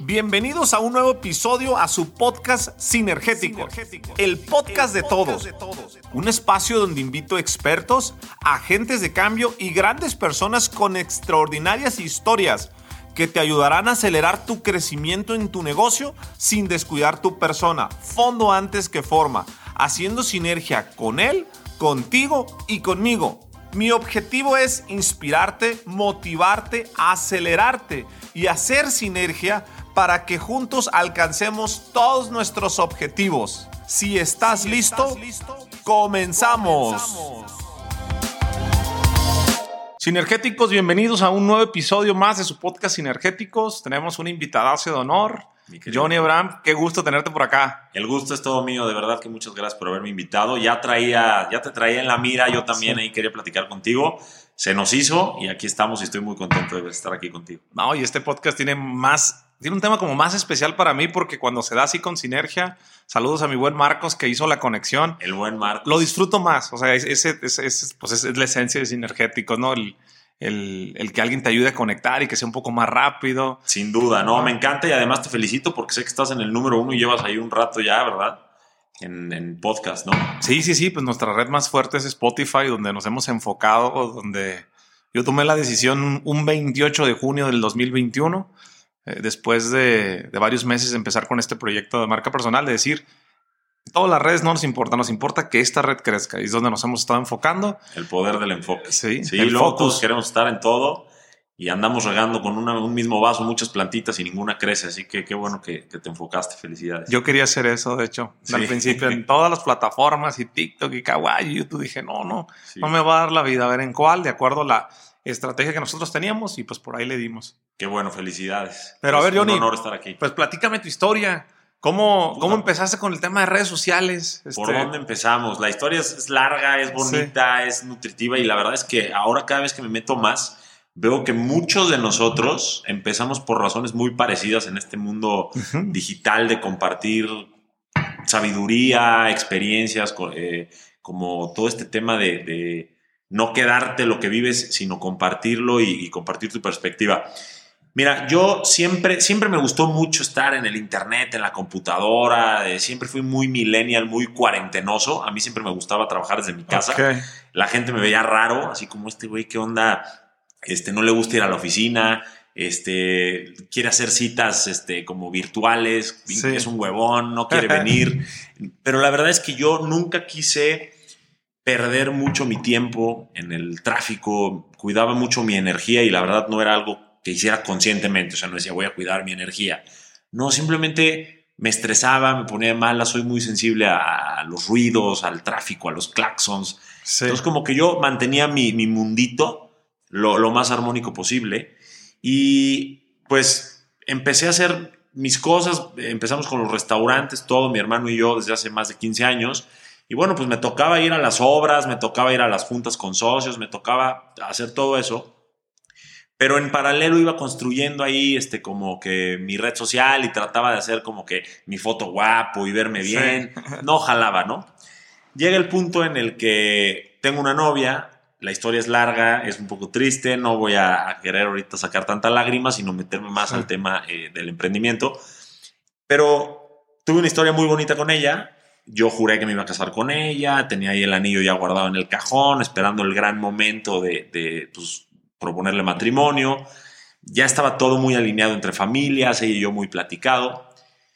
Bienvenidos a un nuevo episodio a su podcast Sinergético, el podcast de todos. Un espacio donde invito expertos, agentes de cambio y grandes personas con extraordinarias historias que te ayudarán a acelerar tu crecimiento en tu negocio sin descuidar tu persona, fondo antes que forma, haciendo sinergia con él, contigo y conmigo. Mi objetivo es inspirarte, motivarte, acelerarte y hacer sinergia para que juntos alcancemos todos nuestros objetivos. Si estás listo, comenzamos. Sinergéticos, bienvenidos a un nuevo episodio más de su podcast Sinergéticos. Tenemos un invitadazo de honor, Johnny Abraham. Qué gusto tenerte por acá. El gusto es todo mío, de verdad que muchas gracias por haberme invitado. Ya te traía en la mira, yo también ahí quería platicar contigo. Se nos hizo y aquí estamos y estoy muy contento de estar aquí contigo. No, y este podcast tiene un tema como más especial para mí porque cuando se da así con sinergia, saludos a mi buen Marcos que hizo la conexión. El buen Marcos. Lo disfruto más, o sea, es la esencia de Sinergéticos, ¿no? El que alguien te ayude a conectar y que sea un poco más rápido. Sin duda, no, me encanta y además te felicito porque sé que estás en el número 1 y llevas ahí un rato ya, ¿verdad? En podcast, ¿no? Sí, pues nuestra red más fuerte es Spotify, donde nos hemos enfocado, donde yo tomé la decisión un 28 de junio del 2021, después de varios meses de empezar con este proyecto de marca personal, de decir, todas las redes no nos importa que esta red crezca, y es donde nos hemos estado enfocando. El poder del enfoque. Sí, el luego focus. Todos queremos estar en todo y andamos regando con un mismo vaso muchas plantitas y ninguna crece, así que qué bueno que te enfocaste, felicidades. Yo quería hacer eso, de hecho, al principio en todas las plataformas y TikTok y Kawaii y YouTube dije, no me va a dar la vida, a ver en cuál, de acuerdo a la estrategia que nosotros teníamos y pues por ahí le dimos. Qué bueno, felicidades. Pero a ver, Johnny, un honor estar aquí. Pues platícame tu historia. ¿Cómo empezaste con el tema de redes sociales? ¿Por dónde empezamos? La historia es larga, es bonita, es nutritiva y la verdad es que ahora cada vez que me meto más veo que muchos de nosotros empezamos por razones muy parecidas en este mundo digital de compartir sabiduría, experiencias, como todo este tema de no quedarte lo que vives, sino compartirlo y compartir tu perspectiva. Mira, yo siempre me gustó mucho estar en el internet, en la computadora, siempre fui muy millennial, muy cuarentenoso. A mí siempre me gustaba trabajar desde mi casa. Okay. La gente me veía raro, así como este güey, ¿qué onda? No le gusta ir a la oficina, quiere hacer citas como virtuales, sí. Es un huevón, no quiere venir. Pero la verdad es que yo nunca quise perder mucho mi tiempo en el tráfico, cuidaba mucho mi energía y la verdad no era algo que hiciera conscientemente, o sea, no decía voy a cuidar mi energía. No, simplemente me estresaba, me ponía de mala, soy muy sensible a los ruidos, al tráfico, a los claxons. Sí. Entonces como que yo mantenía mi mundito lo más armónico posible y pues empecé a hacer mis cosas, empezamos con los restaurantes, todo mi hermano y yo desde hace más de 15 años y bueno, pues me tocaba ir a las obras, me tocaba ir a las juntas con socios, me tocaba hacer todo eso. Pero en paralelo iba construyendo ahí como que mi red social y trataba de hacer como que mi foto guapo y verme bien. Sí. No jalaba, ¿no? Llega el punto en el que tengo una novia, la historia es larga, es un poco triste, no voy a querer ahorita sacar tantas lágrimas, sino meterme más al tema del emprendimiento. Pero tuve una historia muy bonita con ella. Yo juré que me iba a casar con ella, tenía ahí el anillo ya guardado en el cajón, esperando el gran momento de proponerle matrimonio. Ya estaba todo muy alineado entre familias, ella y yo muy platicado.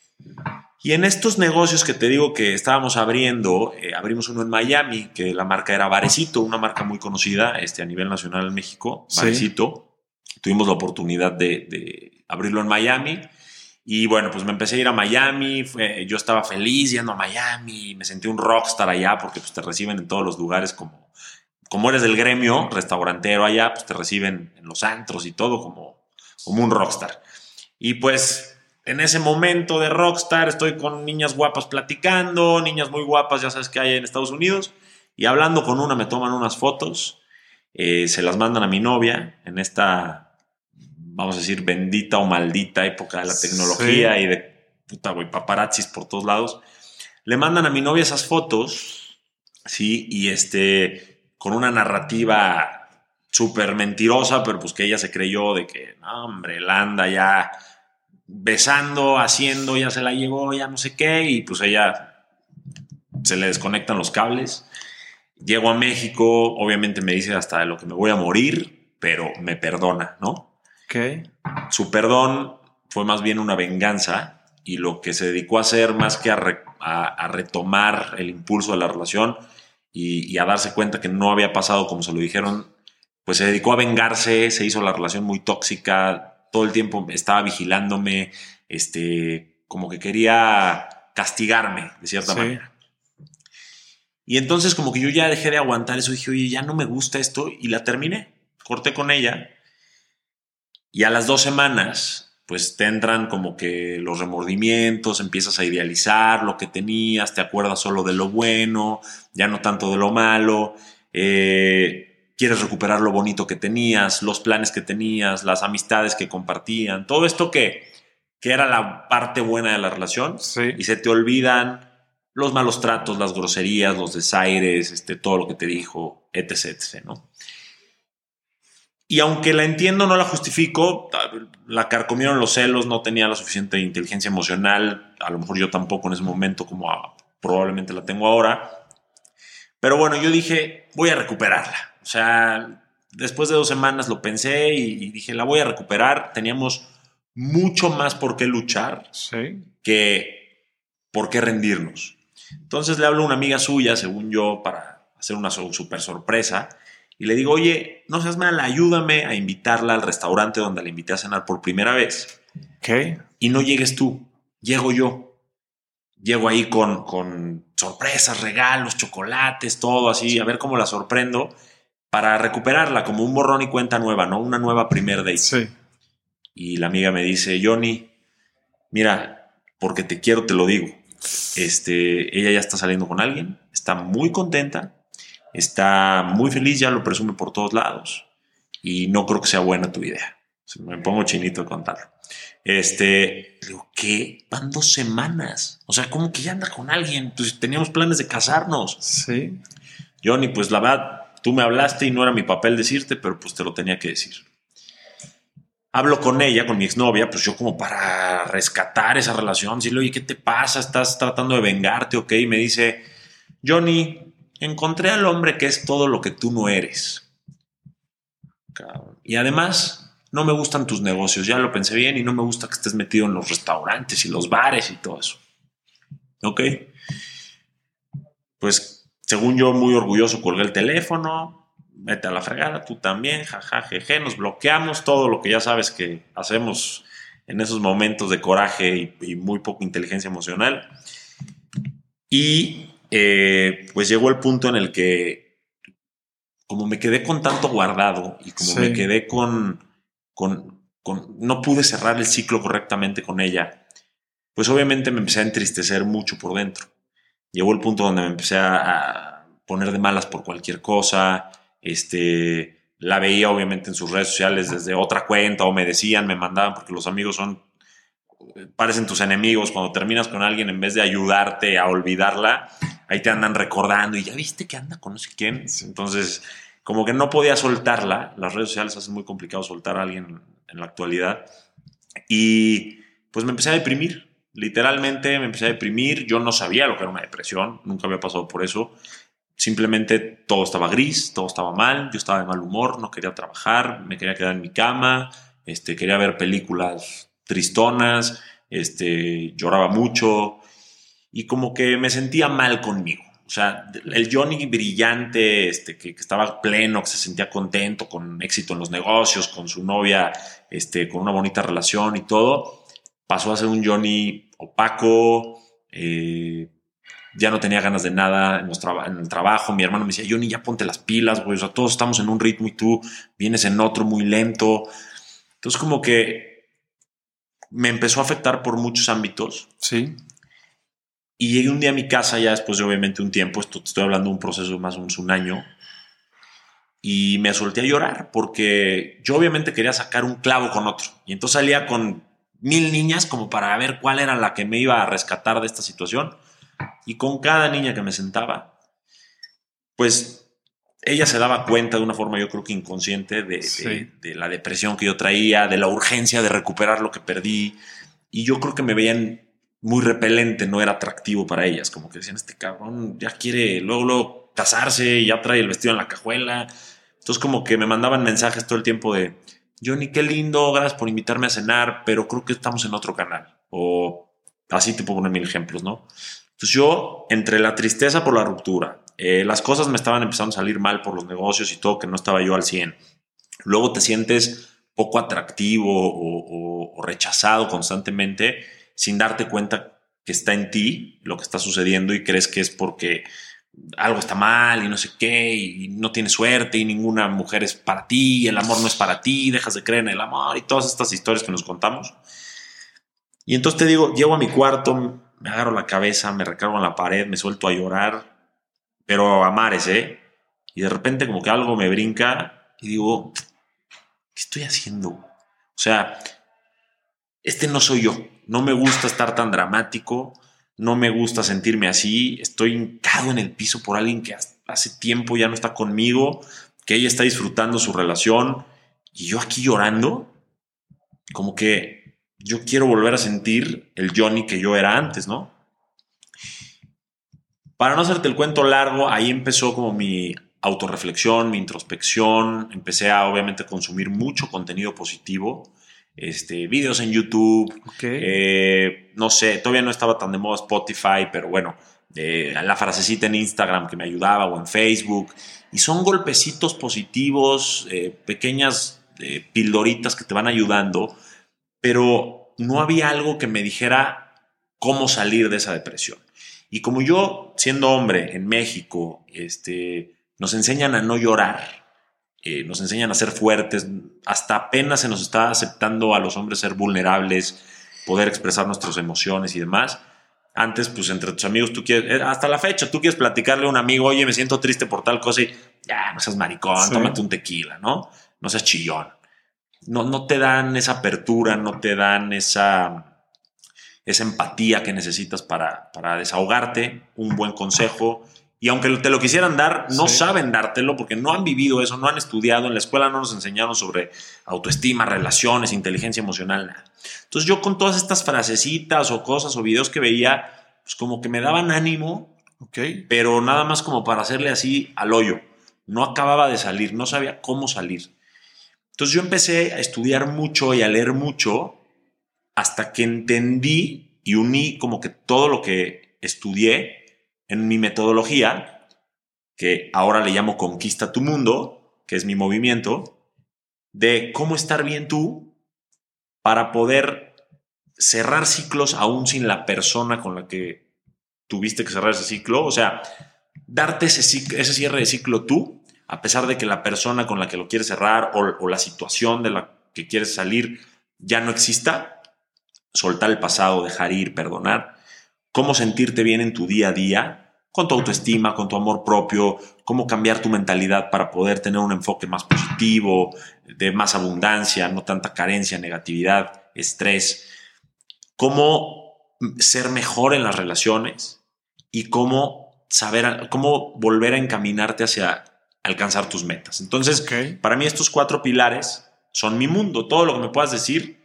Y en estos negocios que te digo que estábamos abriendo, abrimos uno en Miami, que la marca era Barecito, una marca muy conocida a nivel nacional en México, Barecito. Sí. Tuvimos la oportunidad de abrirlo en Miami. Y bueno, pues me empecé a ir a Miami, yo estaba feliz yendo a Miami, me sentí un rockstar allá porque pues te reciben en todos los lugares como eres del gremio restaurantero allá, pues te reciben en los antros y todo como un rockstar. Y pues en ese momento de rockstar estoy con niñas guapas platicando, niñas muy guapas, ya sabes que hay en Estados Unidos, y hablando con una me toman unas fotos, se las mandan a mi novia en esta, vamos a decir, bendita o maldita época de la tecnología y de paparazzis por todos lados. Le mandan a mi novia esas fotos, sí, y con una narrativa súper mentirosa, pero pues que ella se creyó de que, no, hombre, él anda ya besando, haciendo, ya se la llevó, ya no sé qué, y pues ella se le desconectan los cables. Llego a México, obviamente me dice hasta de lo que me voy a morir, pero me perdona, ¿no? Ok. Su perdón fue más bien una venganza, y lo que se dedicó a hacer más que a retomar el impulso de la relación y a darse cuenta que no había pasado como se lo dijeron, pues se dedicó a vengarse, se hizo la relación muy tóxica, todo el tiempo estaba vigilándome, como que quería castigarme de cierta manera. Y entonces como que yo ya dejé de aguantar eso, dije, oye, ya no me gusta esto, y la terminé, corté con ella, y a las 2 semanas pues te entran como que los remordimientos, empiezas a idealizar lo que tenías, te acuerdas solo de lo bueno, ya no tanto de lo malo, quieres recuperar lo bonito que tenías, los planes que tenías, las amistades que compartían, todo esto que era la parte buena de la relación, y se te olvidan los malos tratos, las groserías, los desaires, todo lo que te dijo, etc., etc., ¿no? Y aunque la entiendo, no la justifico, la carcomieron los celos, no tenía la suficiente inteligencia emocional, a lo mejor yo tampoco en ese momento como probablemente la tengo ahora. Pero bueno, yo dije, voy a recuperarla. O sea, después de 2 semanas lo pensé y dije, la voy a recuperar. Teníamos mucho más por qué luchar que por qué rendirnos. Entonces le hablo a una amiga suya, según yo, para hacer una super sorpresa. Y le digo, oye, no seas mala, ayúdame a invitarla al restaurante donde la invité a cenar por primera vez. Y no llegues tú, llego yo. Llego ahí con sorpresas, regalos, chocolates, todo así, a ver cómo la sorprendo para recuperarla como un borrón y cuenta nueva, ¿no? Una nueva primer date. Sí. Y la amiga me dice, Johnny, mira, porque te quiero, te lo digo. Ella ya está saliendo con alguien, está muy contenta, está muy feliz, ya lo presume por todos lados, y no creo que sea buena tu idea. Me pongo chinito de contarlo. Digo, ¿qué? Van 2 semanas. O sea, ¿cómo que ya anda con alguien? Pues teníamos planes de casarnos. Sí. Johnny, pues la verdad, tú me hablaste y no era mi papel decirte, pero pues te lo tenía que decir. Hablo con ella, con mi exnovia, pues yo como para rescatar esa relación. Decirle, oye, ¿qué te pasa? ¿Estás tratando de vengarte? Ok, y me dice, Johnny, encontré al hombre que es todo lo que tú no eres. Y además, no me gustan tus negocios. Ya lo pensé bien y no me gusta que estés metido en los restaurantes y los bares y todo eso. Ok. Pues, según yo, muy orgulloso, colgué el teléfono. Vete a la fregada, tú también, jaja, jeje, nos bloqueamos, todo lo que ya sabes que hacemos en esos momentos de coraje y muy poca inteligencia emocional. Y pues llegó el punto en el que, como me quedé con tanto guardado y como me quedé con no pude cerrar el ciclo correctamente con ella, pues obviamente me empecé a entristecer mucho por dentro. Llegó el punto donde me empecé a poner de malas por cualquier cosa. La veía obviamente en sus redes sociales desde otra cuenta, o me decían, me mandaban, porque los amigos parecen tus enemigos. Cuando terminas con alguien, en vez de ayudarte a olvidarla, ahí te andan recordando y ya viste que anda con no sé quién. Entonces, como que no podía soltarla. Las redes sociales hacen muy complicado soltar a alguien en la actualidad. Y pues me empecé a deprimir. Literalmente me empecé a deprimir. Yo no sabía lo que era una depresión, nunca había pasado por eso. Simplemente todo estaba gris, todo estaba mal, yo estaba de mal humor, no quería trabajar, me quería quedar en mi cama, quería ver películas tristonas, lloraba mucho y como que me sentía mal conmigo. O sea, el Johnny brillante, que estaba pleno, que se sentía contento, con éxito en los negocios, con su novia, con una bonita relación y todo, pasó a ser un Johnny opaco, ya no tenía ganas de nada en el trabajo. Mi hermano me decía, Johnny, ya ponte las pilas, güey. O sea, todos estamos en un ritmo y tú vienes en otro muy lento. Entonces, como que me empezó a afectar por muchos ámbitos. Sí. Y llegué un día a mi casa, ya después de obviamente un tiempo, te estoy hablando de un proceso de más o menos un año, y me solté a llorar porque yo obviamente quería sacar un clavo con otro. Y entonces salía con 1000 niñas como para ver cuál era la que me iba a rescatar de esta situación. Y con cada niña que me sentaba, pues ella se daba cuenta de una forma, yo creo que inconsciente, de la depresión que yo traía, de la urgencia de recuperar lo que perdí. y yo creo que me veían muy repelente, no era atractivo para ellas, como que decían, este cabrón ya quiere luego casarse, ya trae el vestido en la cajuela. Entonces como que me mandaban mensajes todo el tiempo de, Johnny, qué lindo, gracias por invitarme a cenar, pero creo que estamos en otro canal. O así te puedo poner 1000 ejemplos, ¿no? Entonces yo, entre la tristeza por la ruptura, las cosas me estaban empezando a salir mal por los negocios y todo, que no estaba yo al 100. Luego te sientes poco atractivo o rechazado constantemente sin darte cuenta que está en ti lo que está sucediendo y crees que es porque algo está mal y no sé qué y no tienes suerte y ninguna mujer es para ti, el amor no es para ti, dejas de creer en el amor y todas estas historias que nos contamos. Y entonces te digo, llego a mi cuarto, me agarro la cabeza, me recargo en la pared, me suelto a llorar, pero a mares, y de repente como que algo me brinca y digo, ¿qué estoy haciendo? O sea, este no soy yo. No me gusta estar tan dramático. No me gusta sentirme así. Estoy hincado en el piso por alguien que hace tiempo ya no está conmigo, que ella está disfrutando su relación y yo aquí llorando. Como que yo quiero volver a sentir el Johnny que yo era antes, ¿no? Para no hacerte el cuento largo, ahí empezó como mi autorreflexión, mi introspección. Empecé a, obviamente, consumir mucho contenido positivo. Videos en YouTube. Okay. No sé, todavía no estaba tan de moda Spotify, pero bueno, la frasecita en Instagram que me ayudaba o en Facebook. Y son golpecitos positivos, pequeñas pildoritas que te van ayudando, pero no había algo que me dijera cómo salir de esa depresión. Y como yo, siendo hombre en México, nos enseñan a no llorar, nos enseñan a ser fuertes, hasta apenas se nos está aceptando a los hombres ser vulnerables, poder expresar nuestras emociones y demás. Antes, pues entre tus amigos, tú quieres, hasta la fecha, tú quieres platicarle a un amigo, oye, me siento triste por tal cosa y ya, no seas maricón, sí, tómate un tequila, ¿no? No seas chillón. No te dan esa apertura, no te dan esa empatía que necesitas para desahogarte, un buen consejo. Y aunque te lo quisieran dar, no saben dártelo porque no han vivido eso, no han estudiado. En la escuela no nos enseñaron sobre autoestima, relaciones, inteligencia emocional, nada. Entonces yo con todas estas frasecitas o cosas o videos que veía, pues como que me daban ánimo, pero nada más como para hacerle así al hoyo. No acababa de salir, no sabía cómo salir. Entonces yo empecé a estudiar mucho y a leer mucho hasta que entendí y uní como que todo lo que estudié en mi metodología, que ahora le llamo Conquista tu Mundo, que es mi movimiento, de cómo estar bien tú para poder cerrar ciclos aún sin la persona con la que tuviste que cerrar ese ciclo. O sea, darte ese cierre de ciclo tú, a pesar de que la persona con la que lo quieres cerrar o la situación de la que quieres salir ya no exista. Soltar el pasado, dejar ir, perdonar. Cómo sentirte bien en tu día a día, con tu autoestima, con tu amor propio, cómo cambiar tu mentalidad para poder tener un enfoque más positivo, de más abundancia, no tanta carencia, negatividad, estrés. Cómo ser mejor en las relaciones y cómo volver a encaminarte hacia alcanzar tus metas. Entonces, para mí estos 4 pilares son mi mundo. Todo lo que me puedas decir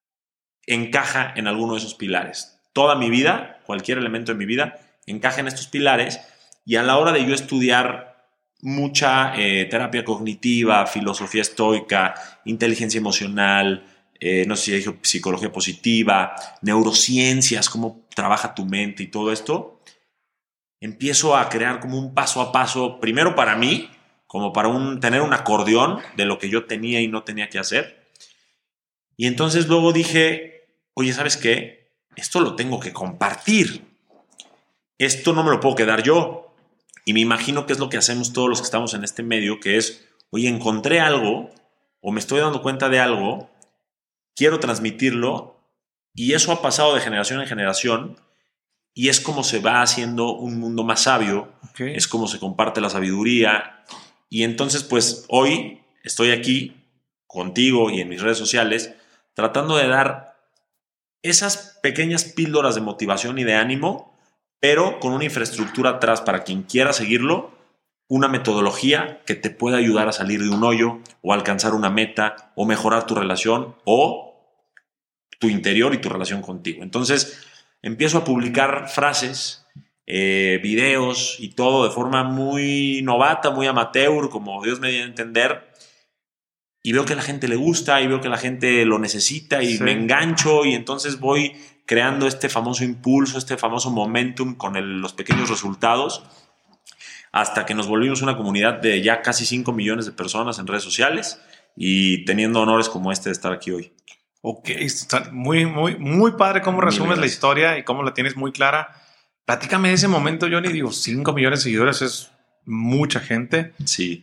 encaja en alguno de esos pilares. Toda mi vida, cualquier elemento de mi vida, encaja en estos pilares. Y a la hora de yo estudiar mucha terapia cognitiva, filosofía estoica, inteligencia emocional, no sé si dije psicología positiva, neurociencias, cómo trabaja tu mente y todo esto, empiezo a crear como un paso a paso, primero para mí, como para tener un acordeón de lo que yo tenía y no tenía que hacer. Y entonces luego dije, oye, ¿sabes qué? Esto lo tengo que compartir. Esto no me lo puedo quedar yo. Y me imagino que es lo que hacemos todos los que estamos en este medio, que es, oye, encontré algo o me estoy dando cuenta de algo, quiero transmitirlo y eso ha pasado de generación en generación y es como se va haciendo un mundo más sabio, es como se comparte la sabiduría y entonces pues hoy estoy aquí contigo y en mis redes sociales tratando de dar esas pequeñas píldoras de motivación y de ánimo, pero con una infraestructura atrás para quien quiera seguirlo, una metodología que te pueda ayudar a salir de un hoyo o alcanzar una meta o mejorar tu relación o tu interior y tu relación contigo. Entonces empiezo a publicar frases, videos y todo de forma muy novata, muy amateur, como Dios me dio a entender. Y veo que a la gente le gusta y veo que la gente lo necesita y me engancho y entonces voy creando este famoso impulso, este famoso momentum con los pequeños resultados hasta que nos volvimos una comunidad de ya casi 5 millones de personas en redes sociales y teniendo honores como este de estar aquí hoy. Ok, está muy, muy, muy padre cómo resumes la historia y cómo la tienes muy clara. Platícame de ese momento, Johnny. Digo, 5 millones de seguidores es mucha gente. Sí.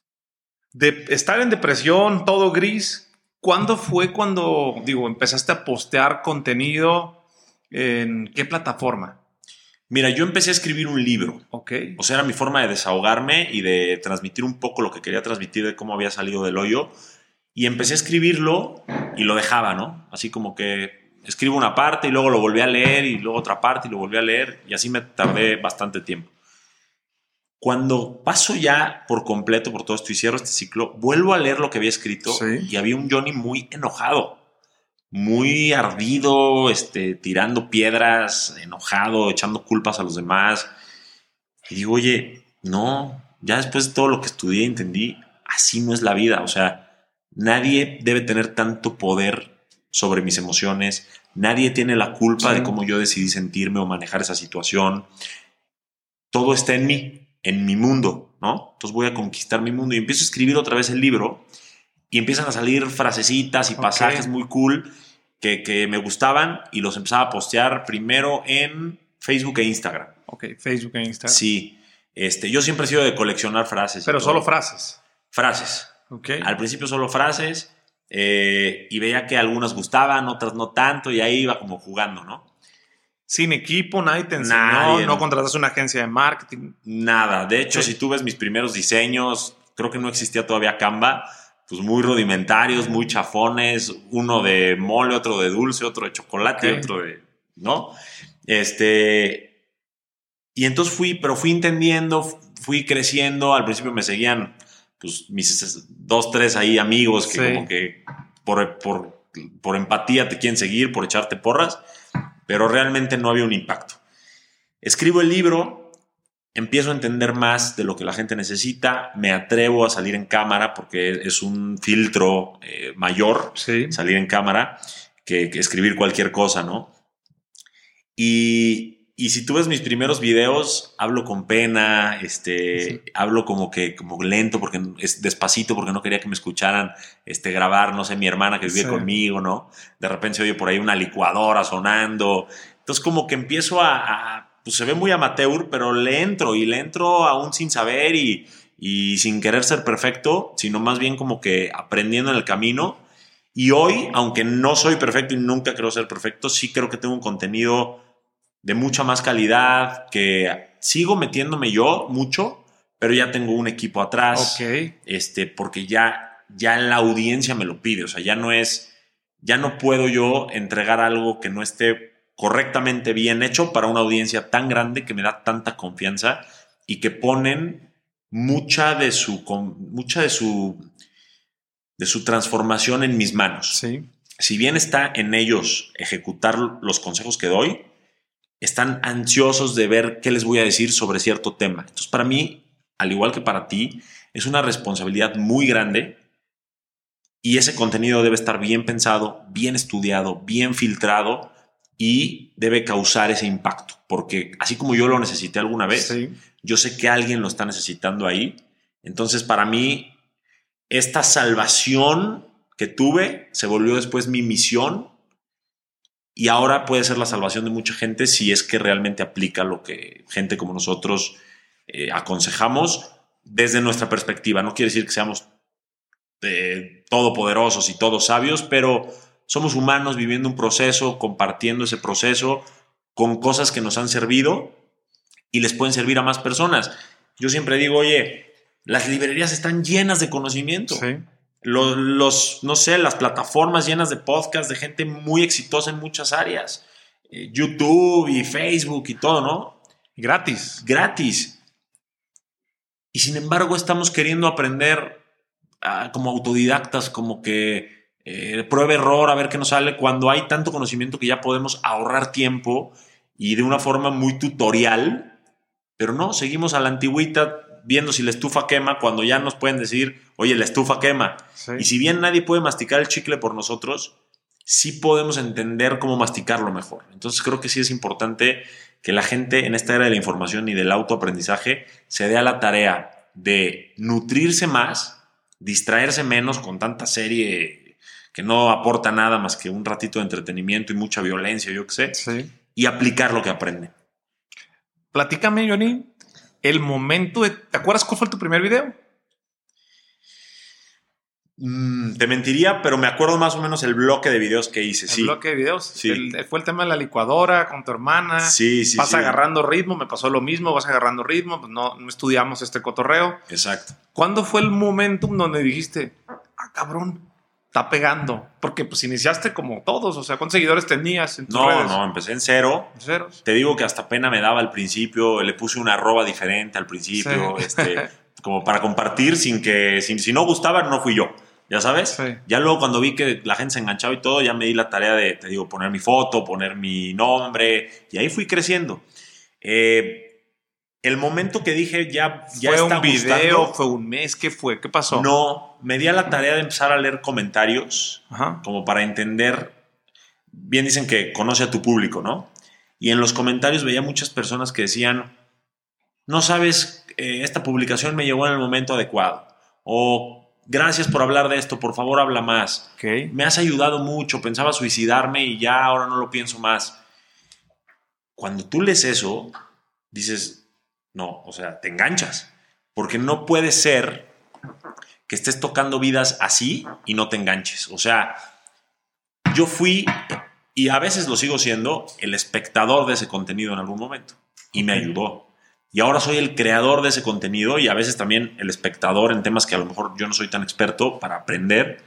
De estar en depresión, todo gris. ¿Cuándo fue cuando, empezaste a postear contenido? ¿En qué plataforma? Mira, yo empecé a escribir un libro. Ok. O sea, era mi forma de desahogarme y de transmitir un poco lo que quería transmitir de cómo había salido del hoyo. Y empecé a escribirlo y lo dejaba, ¿no? Así como que escribo una parte y luego lo volví a leer y luego otra parte y lo volví a leer. Y así me tardé bastante tiempo. Cuando paso ya por completo por todo esto y cierro este ciclo, vuelvo a leer lo que había escrito y había un Johnny muy enojado, muy ardido, tirando piedras, enojado, echando culpas a los demás. Y digo, oye, no, ya después de todo lo que estudié y entendí, así no es la vida. O sea, nadie debe tener tanto poder sobre mis emociones. Nadie tiene la culpa de cómo yo decidí sentirme o manejar esa situación. Todo está en mí. En mi mundo, ¿no? Entonces voy a conquistar mi mundo y empiezo a escribir otra vez el libro y empiezan a salir frasecitas y pasajes muy cool que me gustaban y los empezaba a postear primero en Facebook e Instagram. Ok, Facebook e Instagram. Sí. Yo siempre he sido de coleccionar frases. Pero solo frases. Frases. Ok. Al principio solo frases y veía que algunas gustaban, otras no tanto y ahí iba como jugando, ¿no? Sin equipo, nadie te enseñó, no contrataste una agencia de marketing. Nada. De hecho, si tú ves mis primeros diseños, creo que no existía todavía Canva, pues muy rudimentarios, muy chafones, uno de mole, otro de dulce, otro de chocolate, otro de, ¿no? Y entonces fui entendiendo, fui creciendo. Al principio me seguían pues mis 2, 3 ahí amigos que como que por empatía te quieren seguir, por echarte porras, pero realmente no había un impacto. Escribo el libro, empiezo a entender más de lo que la gente necesita, me atrevo a salir en cámara porque es un filtro mayor salir en cámara que escribir cualquier cosa, ¿no? Y si tú ves mis primeros videos, hablo con pena, hablo como lento, porque es despacito, porque no quería que me escucharan grabar, no sé, mi hermana que vive conmigo, ¿no? De repente se oye por ahí una licuadora sonando. Entonces como que empiezo pues se ve muy amateur, pero le entro aún sin saber y sin querer ser perfecto, sino más bien como que aprendiendo en el camino. Y hoy, aunque no soy perfecto y nunca creo ser perfecto, sí creo que tengo un contenido de mucha más calidad, que sigo metiéndome yo mucho, pero ya tengo un equipo atrás, porque ya la audiencia me lo pide. O sea, ya no puedo yo entregar algo que no esté correctamente bien hecho para una audiencia tan grande que me da tanta confianza y que ponen mucha de su transformación en mis manos. Sí. Si bien está en ellos ejecutar los consejos que doy, están ansiosos de ver qué les voy a decir sobre cierto tema. Entonces, para mí, al igual que para ti, es una responsabilidad muy grande y ese contenido debe estar bien pensado, bien estudiado, bien filtrado y debe causar ese impacto. Porque así como yo lo necesité alguna vez, yo sé que alguien lo está necesitando ahí. Entonces, para mí, esta salvación que tuve se volvió después mi misión. Y ahora puede ser la salvación de mucha gente si es que realmente aplica lo que gente como nosotros aconsejamos desde nuestra perspectiva. No quiere decir que seamos todopoderosos y todos sabios, pero somos humanos viviendo un proceso, compartiendo ese proceso con cosas que nos han servido y les pueden servir a más personas. Yo siempre digo, oye, las librerías están llenas de conocimiento. Sí. No sé, las plataformas llenas de podcasts de gente muy exitosa en muchas áreas. YouTube y Facebook y todo, ¿no? Gratis. Y sin embargo estamos queriendo aprender como autodidactas, como que prueba error, a ver qué nos sale, cuando hay tanto conocimiento que ya podemos ahorrar tiempo y de una forma muy tutorial, pero no, seguimos a la antigüita viendo si la estufa quema cuando ya nos pueden decir, oye, la estufa quema. Sí. Y si bien nadie puede masticar el chicle por nosotros, sí podemos entender cómo masticarlo mejor. Entonces creo que sí es importante que la gente en esta era de la información y del autoaprendizaje se dé a la tarea de nutrirse más, distraerse menos con tanta serie que no aporta nada más que un ratito de entretenimiento y mucha violencia, yo qué sé, sí, y aplicar lo que aprende. Platícame, Johnny, el momento de... ¿Te acuerdas cuál fue tu primer video? Te mentiría, pero me acuerdo más o menos el bloque de videos que hice. El bloque de videos. Sí. Fue el tema de la licuadora con tu hermana. Sí. Vas agarrando ritmo, me pasó lo mismo, vas agarrando ritmo, pues no estudiamos este cotorreo. Exacto. ¿Cuándo fue el momentum donde dijiste, cabrón, está pegando? Porque pues iniciaste como todos, o sea, ¿cuántos seguidores tenías en tus redes? No, empecé en cero. ¿Ceros? Te digo que hasta pena me daba al principio, le puse una arroba diferente al principio, sí. Como para compartir sin que, si no gustaba, no fui yo. ¿Ya sabes? Sí. Ya luego cuando vi que la gente se enganchaba y todo, ya me di la tarea de, te digo, poner mi foto, poner mi nombre, y ahí fui creciendo. El momento que dije ya ¿Fue está un video? gustando, ¿Fue un mes? ¿Qué fue? ¿Qué pasó? No, me di a la tarea de empezar a leer comentarios, como para entender. Bien dicen que conoce a tu público, ¿no? Y en los comentarios veía muchas personas que decían, no sabes, esta publicación me llegó en el momento adecuado, o gracias por hablar de esto, por favor habla más. Okay. Me has ayudado mucho, pensaba suicidarme y ya ahora no lo pienso más. Cuando tú lees eso, dices, no, o sea, te enganchas. Porque no puede ser que estés tocando vidas así y no te enganches. O sea, yo fui, y a veces lo sigo siendo, el espectador de ese contenido en algún momento. Y me ayudó. Y ahora soy el creador de ese contenido y a veces también el espectador en temas que a lo mejor yo no soy tan experto para aprender.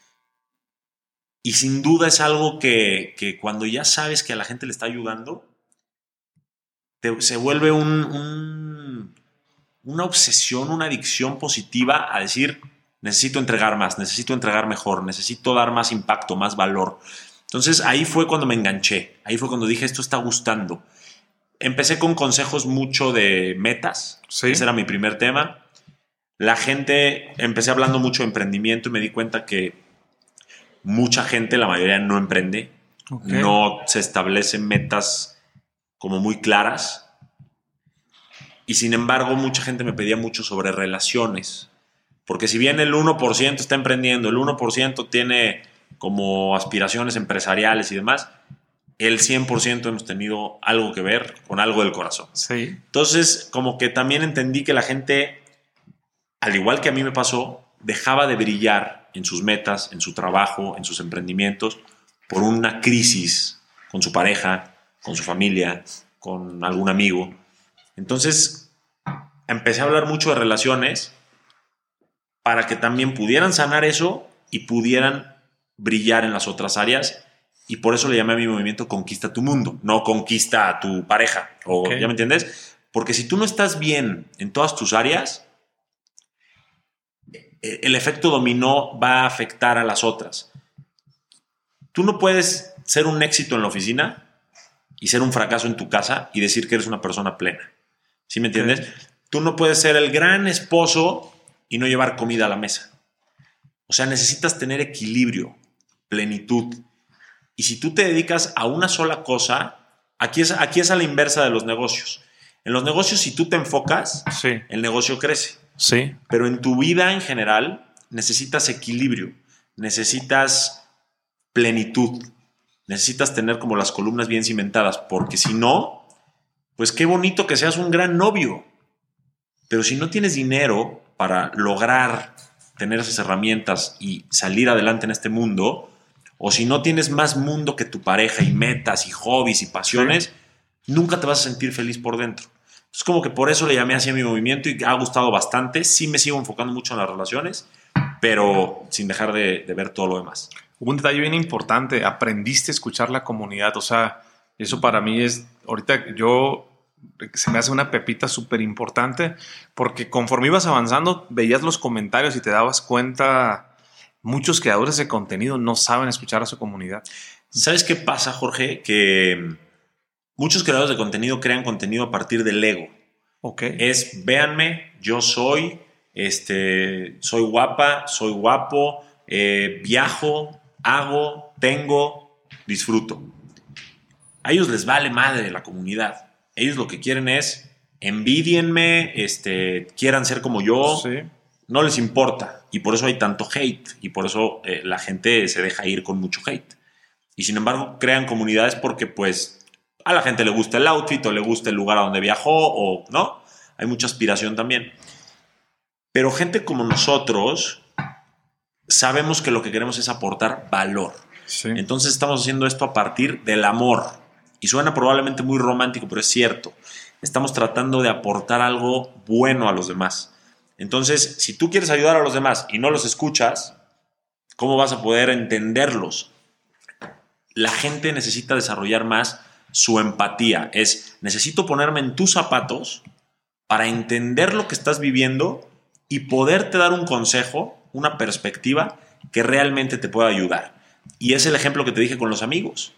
Y sin duda es algo que cuando ya sabes que a la gente le está ayudando, se vuelve una obsesión, una adicción positiva a decir, necesito entregar más, necesito entregar mejor, necesito dar más impacto, más valor. Entonces ahí fue cuando me enganché, ahí fue cuando dije, esto está gustando. Empecé con consejos mucho de metas. Sí. Ese era mi primer tema. La gente, empecé hablando mucho de emprendimiento y me di cuenta que mucha gente, la mayoría no emprende. Okay. No se establecen metas como muy claras. Y sin embargo, mucha gente me pedía mucho sobre relaciones. Porque si bien el 1% está emprendiendo, el 1% tiene como aspiraciones empresariales y demás, el 100% hemos tenido algo que ver con algo del corazón. Sí. Entonces, como que también entendí que la gente, al igual que a mí me pasó, dejaba de brillar en sus metas, en su trabajo, en sus emprendimientos, por una crisis con su pareja, con su familia, con algún amigo. Entonces, empecé a hablar mucho de relaciones para que también pudieran sanar eso y pudieran brillar en las otras áreas. Y por eso le llamé a mi movimiento Conquista tu Mundo, no Conquista a tu pareja. Okay. ¿Ya me entiendes? Porque si tú no estás bien en todas tus áreas, el efecto dominó va a afectar a las otras. Tú no puedes ser un éxito en la oficina y ser un fracaso en tu casa y decir que eres una persona plena. ¿Sí me entiendes? Okay. Tú no puedes ser el gran esposo y no llevar comida a la mesa. O sea, necesitas tener equilibrio, plenitud. Y si tú te dedicas a una sola cosa, aquí es a la inversa de los negocios. En los negocios, si tú te enfocas, sí, el negocio crece. Sí. Pero en tu vida en general necesitas equilibrio, necesitas plenitud, necesitas tener como las columnas bien cimentadas, porque si no, pues qué bonito que seas un gran novio. Pero si no tienes dinero para lograr tener esas herramientas y salir adelante en este mundo, o si no tienes más mundo que tu pareja y metas y hobbies y pasiones, nunca te vas a sentir feliz por dentro. Es como que por eso le llamé así a mi movimiento y ha gustado bastante. Sí me sigo enfocando mucho en las relaciones, pero sin dejar de ver todo lo demás. Un detalle bien importante, aprendiste a escuchar la comunidad. O sea, eso para mí es, ahorita se me hace una pepita súper importante, porque conforme ibas avanzando, veías los comentarios y te dabas cuenta muchos creadores de contenido no saben escuchar a su comunidad. ¿Sabes qué pasa, Jorge? Que muchos creadores de contenido crean contenido a partir del ego. Okay. Es, véanme, yo soy, soy guapa, soy guapo, viajo, hago, tengo, disfruto. A ellos les vale madre la comunidad. Ellos lo que quieren es envidienme, quieran ser como yo. Sí. No les importa. Y por eso hay tanto hate. Y por eso la gente se deja ir con mucho hate. Y sin embargo crean comunidades porque pues a la gente le gusta el outfit o le gusta el lugar a donde viajó o no. Hay mucha aspiración también. Pero gente como nosotros sabemos que lo que queremos es aportar valor. Sí. Entonces estamos haciendo esto a partir del amor. Y suena probablemente muy romántico, pero es cierto. Estamos tratando de aportar algo bueno a los demás. Entonces, si tú quieres ayudar a los demás y no los escuchas, ¿cómo vas a poder entenderlos? La gente necesita desarrollar más su empatía. Necesito ponerme en tus zapatos para entender lo que estás viviendo y poderte dar un consejo, una perspectiva que realmente te pueda ayudar. Y es el ejemplo que te dije con los amigos.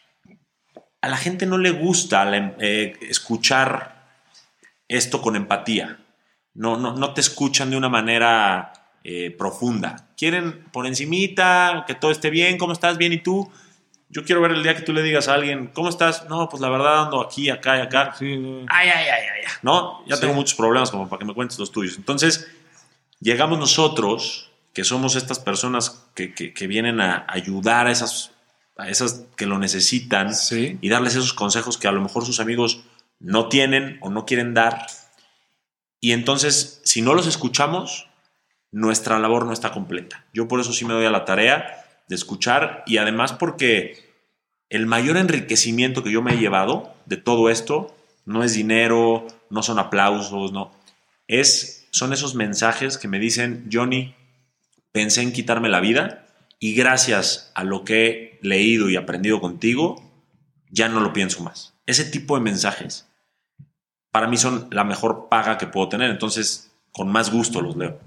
A la gente no le gusta escuchar esto con empatía. No te escuchan de una manera profunda. Quieren por encimita, que todo esté bien, ¿cómo estás? Bien, ¿y tú? Yo quiero ver el día que tú le digas a alguien, ¿cómo estás? No, pues la verdad ando aquí, acá y acá. Sí, no. Ay. ¿No? Ya Sí. tengo muchos problemas como para que me cuentes los tuyos. Entonces, llegamos nosotros, que somos estas personas que vienen a ayudar a esas que lo necesitan, Sí. y darles esos consejos que a lo mejor sus amigos no tienen o no quieren dar. Y entonces, si no los escuchamos, nuestra labor no está completa. Yo por eso sí me doy a la tarea de escuchar, y además porque el mayor enriquecimiento que yo me he llevado de todo esto no es dinero, no son aplausos, no. Son esos mensajes que me dicen, Johnny, pensé en quitarme la vida y gracias a lo que he leído y aprendido contigo, ya no lo pienso más. Ese tipo de mensajes para mí son la mejor paga que puedo tener, entonces con más gusto los leo.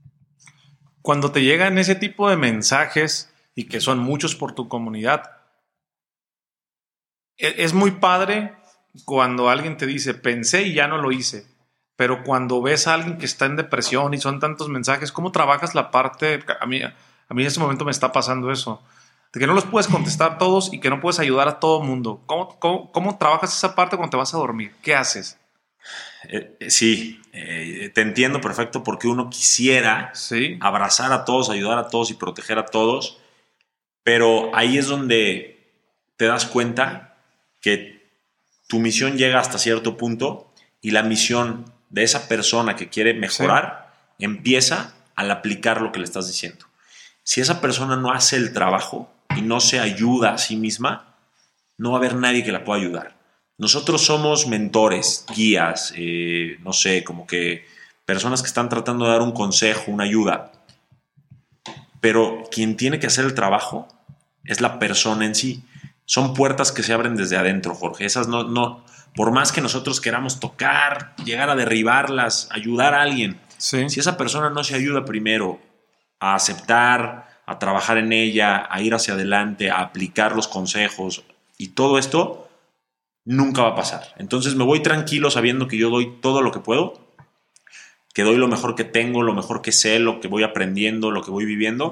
Cuando te llegan ese tipo de mensajes y que son muchos por tu comunidad, es muy padre cuando alguien te dice, pensé y ya no lo hice. Pero cuando ves a alguien que está en depresión y son tantos mensajes, ¿cómo trabajas la parte? A mí en este momento me está pasando eso, de que no los puedes contestar todos y que no puedes ayudar a todo mundo. ¿Cómo trabajas esa parte cuando te vas a dormir? ¿Qué haces? Sí, te entiendo perfecto, porque uno quisiera abrazar a todos, ayudar a todos y proteger a todos, pero ahí es donde te das cuenta que tu misión llega hasta cierto punto y la misión de esa persona que quiere mejorar empieza al aplicar lo que le estás diciendo. Si esa persona no hace el trabajo y no se ayuda a sí misma, no va a haber nadie que la pueda ayudar. Nosotros somos mentores, guías, no sé, como que personas que están tratando de dar un consejo, una ayuda. Pero quien tiene que hacer el trabajo es la persona en sí. Son puertas que se abren desde adentro, Jorge. Esas no, por más que nosotros queramos tocar, llegar a derribarlas, ayudar a alguien, si esa persona no se ayuda primero a aceptar, a trabajar en ella, a ir hacia adelante, a aplicar los consejos y todo esto, nunca va a pasar. Entonces me voy tranquilo sabiendo que yo doy todo lo que puedo, que doy lo mejor que tengo, lo mejor que sé, lo que voy aprendiendo, lo que voy viviendo,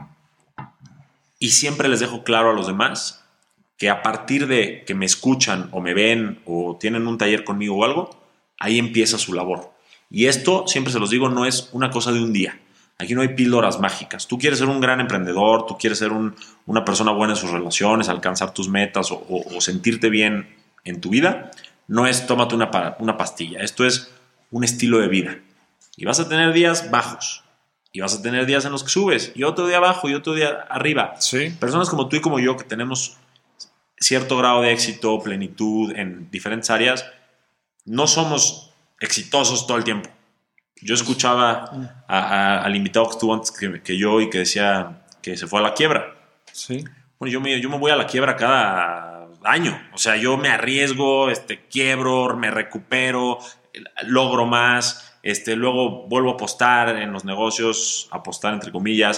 y siempre les dejo claro a los demás que a partir de que me escuchan o me ven o tienen un taller conmigo o algo, ahí empieza su labor. Y esto, siempre se los digo, no es una cosa de un día. Aquí no hay píldoras mágicas. Tú quieres ser un gran emprendedor, tú quieres ser una persona buena en sus relaciones, alcanzar tus metas o sentirte bien en tu vida, no es tómate una pastilla. Esto es un estilo de vida. Y vas a tener días bajos. Y vas a tener días en los que subes. Y otro día abajo y otro día arriba. Sí. Personas como tú y como yo que tenemos cierto grado de éxito, plenitud en diferentes áreas, no somos exitosos todo el tiempo. Yo escuchaba al invitado que estuvo antes que yo y que decía que se fue a la quiebra. Sí. Bueno, yo me voy a la quiebra cada año. O sea, yo me arriesgo, quiebro, me recupero, logro más, luego vuelvo a apostar en los negocios, apostar entre comillas,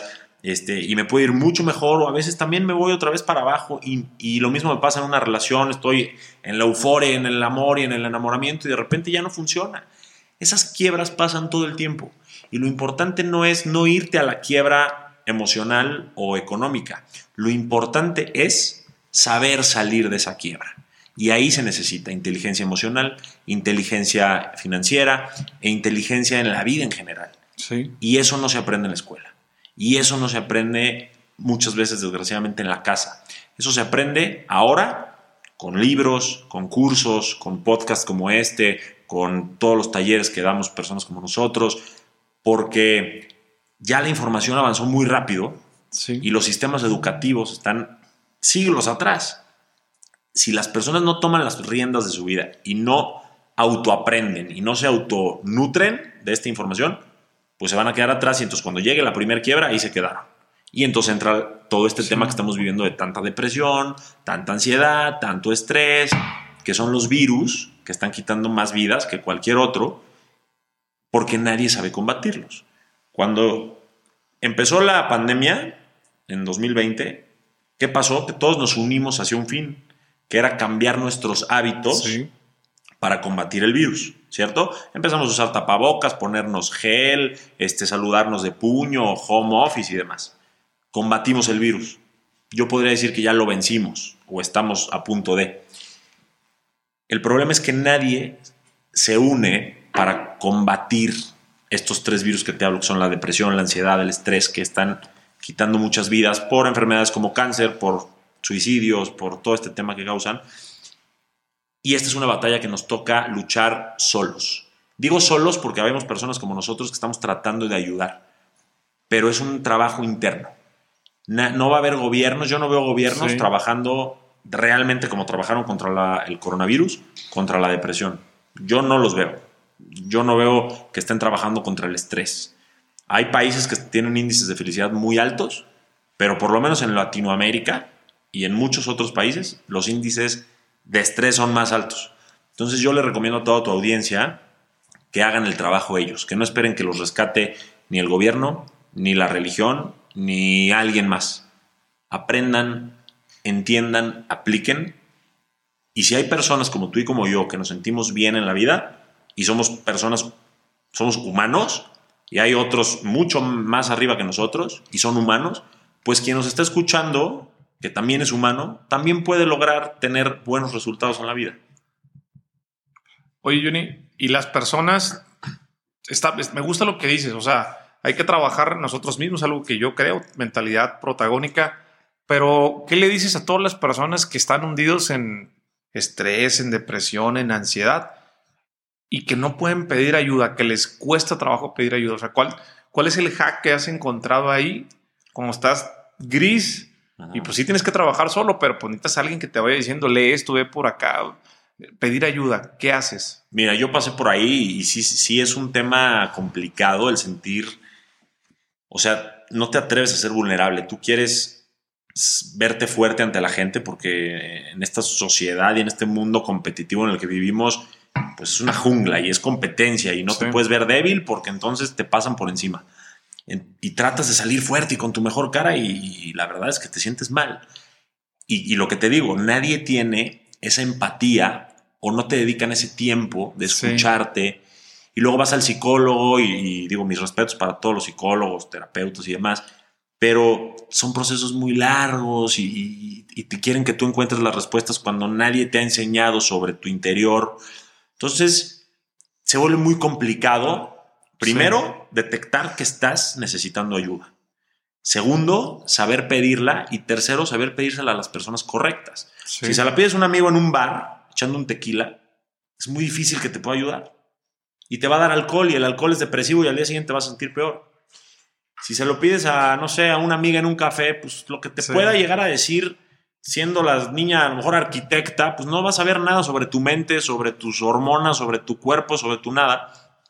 y me puede ir mucho mejor, o a veces también me voy otra vez para abajo, y lo mismo me pasa en una relación, estoy en la euforia, en el amor y en el enamoramiento, y de repente ya no funciona. Esas quiebras pasan todo el tiempo, y lo importante no es no irte a la quiebra emocional o económica, lo importante es saber salir de esa quiebra. Y ahí se necesita inteligencia emocional, inteligencia financiera e inteligencia en la vida en general. Sí. Y eso no se aprende en la escuela. Y eso no se aprende muchas veces, desgraciadamente, en la casa. Eso se aprende ahora con libros, con cursos, con podcasts como este, con todos los talleres que damos personas como nosotros, porque ya la información avanzó muy rápido, sí, y los sistemas educativos están siglos atrás. Si las personas no toman las riendas de su vida y no autoaprenden y no se autonutren de esta información, pues se van a quedar atrás, y entonces cuando llegue la primera quiebra, ahí se quedaron. Y entonces entra todo este tema que estamos viviendo de tanta depresión, tanta ansiedad, tanto estrés, que son los virus que están quitando más vidas que cualquier otro, porque nadie sabe combatirlos. Cuando empezó la pandemia en 2020, ¿qué pasó? Que todos nos unimos hacia un fin, que era cambiar nuestros hábitos para combatir el virus, ¿cierto? Empezamos a usar tapabocas, ponernos gel, saludarnos de puño, home office y demás. Combatimos el virus. Yo podría decir que ya lo vencimos o estamos a punto de. El problema es que nadie se une para combatir estos 3 virus que te hablo, que son la depresión, la ansiedad, el estrés, que están quitando muchas vidas por enfermedades como cáncer, por suicidios, por todo este tema que causan. Y esta es una batalla que nos toca luchar solos. Digo solos porque habemos personas como nosotros que estamos tratando de ayudar, pero es un trabajo interno. No va a haber gobiernos, yo no veo gobiernos trabajando realmente como trabajaron contra el coronavirus, contra la depresión. Yo no los veo. Yo no veo que estén trabajando contra el estrés. Hay países que tienen índices de felicidad muy altos, pero por lo menos en Latinoamérica y en muchos otros países los índices de estrés son más altos. Entonces yo les recomiendo a toda tu audiencia que hagan el trabajo ellos, que no esperen que los rescate ni el gobierno, ni la religión, ni alguien más. Aprendan, entiendan, apliquen. Y si hay personas como tú y como yo que nos sentimos bien en la vida y somos personas, somos humanos, y hay otros mucho más arriba que nosotros y son humanos, pues quien nos está escuchando, que también es humano, también puede lograr tener buenos resultados en la vida. Oye, Johnny, y las personas, me gusta lo que dices, o sea, hay que trabajar nosotros mismos, algo que yo creo, mentalidad protagónica, pero ¿qué le dices a todas las personas que están hundidos en estrés, en depresión, en ansiedad y que no pueden pedir ayuda, que les cuesta trabajo pedir ayuda? O sea, ¿cuál es el hack que has encontrado ahí cuando estás gris? Y pues sí tienes que trabajar solo, pero pues necesitas a alguien que te vaya diciendo, lee esto, ve por acá, pedir ayuda. ¿Qué haces? Mira, yo pasé por ahí y sí es un tema complicado el sentir, o sea, no te atreves a ser vulnerable. Tú quieres verte fuerte ante la gente porque en esta sociedad y en este mundo competitivo en el que vivimos, pues es una jungla y es competencia y no te puedes ver débil porque entonces te pasan por encima. Y tratas de salir fuerte y con tu mejor cara y la verdad es que te sientes mal. Y lo que te digo, nadie tiene esa empatía o no te dedican ese tiempo de escucharte. Y luego vas al psicólogo y digo, mis respetos para todos los psicólogos, terapeutas y demás, pero son procesos muy largos y te quieren que tú encuentres las respuestas cuando nadie te ha enseñado sobre tu interior. Entonces se vuelve muy complicado. Primero, detectar que estás necesitando ayuda. Segundo, saber pedirla. Y tercero, saber pedírsela a las personas correctas. Si se la pides a un amigo en un bar, echando un tequila, es muy difícil que te pueda ayudar. Y te va a dar alcohol y el alcohol es depresivo y al día siguiente te vas a sentir peor. Si se lo pides a, no sé, a una amiga en un café, pues lo que te pueda llegar a decir, siendo la niña a lo mejor arquitecta, pues no vas a ver nada sobre tu mente, sobre tus hormonas, sobre tu cuerpo, sobre tu nada.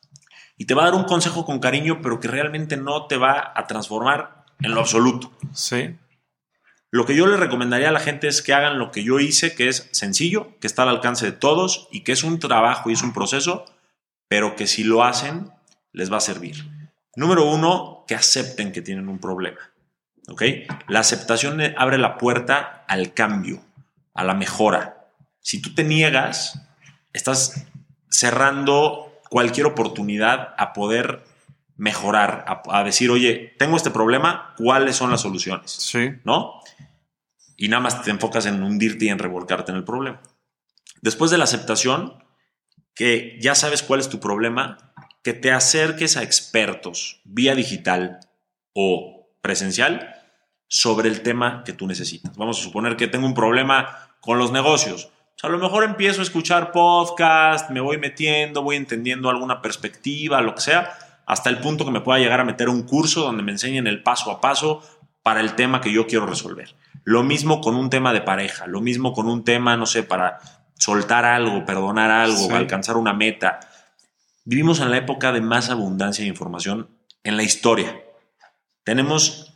Y te va a dar un consejo con cariño, pero que realmente no te va a transformar en lo absoluto. Sí. Lo que yo le recomendaría a la gente es que hagan lo que yo hice, que es sencillo, que está al alcance de todos y que es un trabajo y es un proceso, pero que si lo hacen, les va a servir. Número 1, que acepten que tienen un problema. ¿ok? La aceptación abre la puerta al cambio, a la mejora. Si tú te niegas, estás cerrando cualquier oportunidad a poder mejorar, a decir, oye, tengo este problema, ¿cuáles son las soluciones? Sí. ¿No? Y nada más te enfocas en hundirte y en revolcarte en el problema. Después de la aceptación, que ya sabes cuál es tu problema, que te acerques a expertos vía digital o presencial sobre el tema que tú necesitas. Vamos a suponer que tengo un problema con los negocios. O sea, a lo mejor empiezo a escuchar podcast, me voy metiendo, voy entendiendo alguna perspectiva, lo que sea, hasta el punto que me pueda llegar a meter un curso donde me enseñen el paso a paso para el tema que yo quiero resolver. Lo mismo con un tema de pareja, lo mismo con un tema, no sé, para soltar algo, perdonar algo, Sí. alcanzar una meta. Vivimos en la época de más abundancia de información en la historia. Tenemos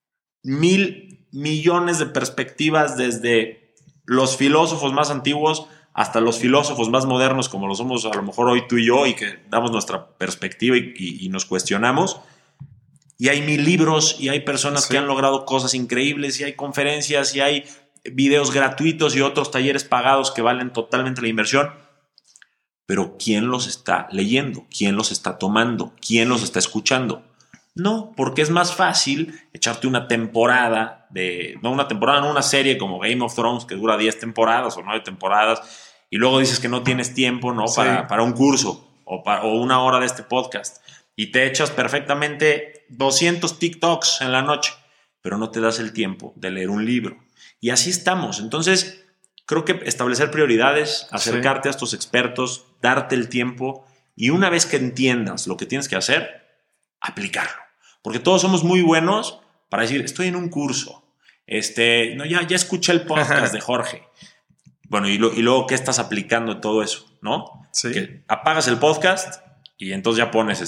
1,000 millones de perspectivas desde los filósofos más antiguos hasta los filósofos más modernos, como lo somos a lo mejor hoy tú y yo, y que damos nuestra perspectiva y nos cuestionamos. Y hay 1,000 libros y hay personas que han logrado cosas increíbles y hay conferencias y hay videos gratuitos y otros talleres pagados que valen totalmente la inversión. Pero ¿quién los está leyendo? ¿Quién los está tomando? ¿Quién los está escuchando? No, porque es más fácil echarte una temporada una serie como Game of Thrones que dura 10 temporadas o 9 temporadas y luego dices que no tienes tiempo, ¿no? Para un curso o una hora de este podcast y te echas perfectamente 200 TikToks en la noche, pero no te das el tiempo de leer un libro. Y así estamos. Entonces, creo que establecer prioridades, acercarte a estos expertos, darte el tiempo y una vez que entiendas lo que tienes que hacer, aplicarlo. Porque todos somos muy buenos para decir, estoy en un curso, ya escuché el podcast de Jorge. Bueno, y luego, ¿qué estás aplicando en todo eso? ¿No? Sí. Que apagas el podcast y entonces ya pones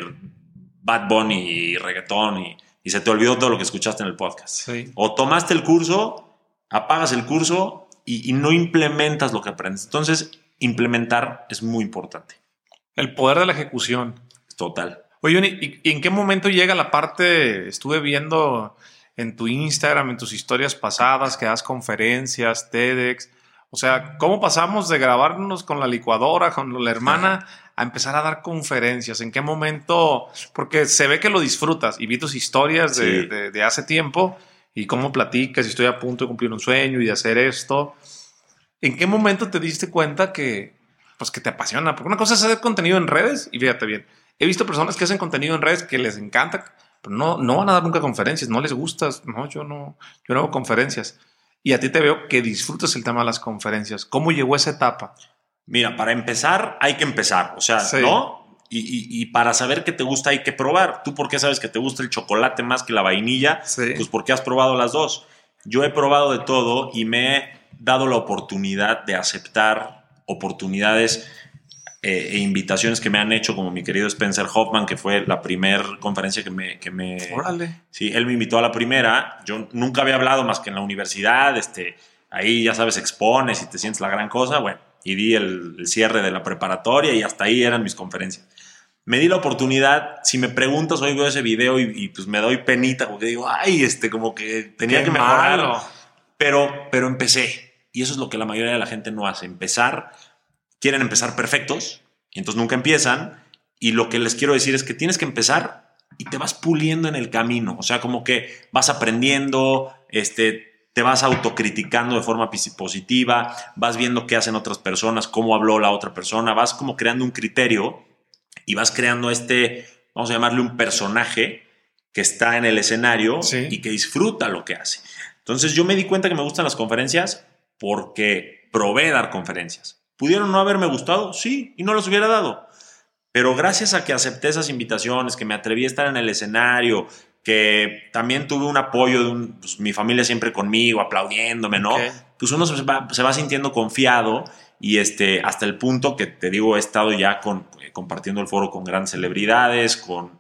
Bad Bunny y reggaetón y se te olvidó todo lo que escuchaste en el podcast. Sí. O tomaste el curso, apagas el curso y no implementas lo que aprendes. Entonces, implementar es muy importante. El poder de la ejecución. Total. Oye, ¿y en qué momento llega la parte? Estuve viendo en tu Instagram, en tus historias pasadas, que das conferencias, TEDx. O sea, ¿cómo pasamos de grabarnos con la licuadora, con la hermana, a empezar a dar conferencias? ¿En qué momento? Porque se ve que lo disfrutas y vi tus historias de hace tiempo y cómo platicas y estoy a punto de cumplir un sueño y de hacer esto. ¿En qué momento te diste cuenta que te apasiona? Porque una cosa es hacer contenido en redes y fíjate bien. He visto personas que hacen contenido en redes que les encanta, pero no van a dar nunca conferencias, no les gusta. No, yo no hago conferencias. Y a ti te veo que disfrutas el tema de las conferencias. ¿Cómo llegó esa etapa? Mira, para empezar hay que empezar, o sea, ¿no? Y para saber qué te gusta hay que probar. ¿Tú por qué sabes que te gusta el chocolate más que la vainilla? Sí. Pues porque has probado las dos. Yo he probado de todo y me he dado la oportunidad de aceptar oportunidades e invitaciones que me han hecho, como mi querido Spencer Hoffman, que fue la primera conferencia que me... Órale. Sí, él me invitó a la primera. Yo nunca había hablado más que en la universidad. Ahí, ya sabes, expones y te sientes la gran cosa. Bueno, y di el cierre de la preparatoria y hasta ahí eran mis conferencias. Me di la oportunidad. Si me preguntas, hoy veo ese video y pues me doy penita porque digo, ay, como que tenía que mejorar. Malo. Pero empecé. Y eso es lo que la mayoría de la gente no hace. Quieren empezar perfectos y entonces nunca empiezan. Y lo que les quiero decir es que tienes que empezar y te vas puliendo en el camino. O sea, como que vas aprendiendo, te vas autocriticando de forma positiva, vas viendo qué hacen otras personas, cómo habló la otra persona, vas como creando un criterio y vas creando vamos a llamarle un personaje que está en el escenario y que disfruta lo que hace. Entonces yo me di cuenta que me gustan las conferencias porque probé dar conferencias. ¿Pudieron no haberme gustado? Sí, y no los hubiera dado. Pero gracias a que acepté esas invitaciones, que me atreví a estar en el escenario, que también tuve un apoyo de mi familia siempre conmigo, aplaudiéndome, ¿no? Okay. Pues uno se va sintiendo confiado y hasta el punto que, te digo, he estado ya compartiendo el foro con grandes celebridades,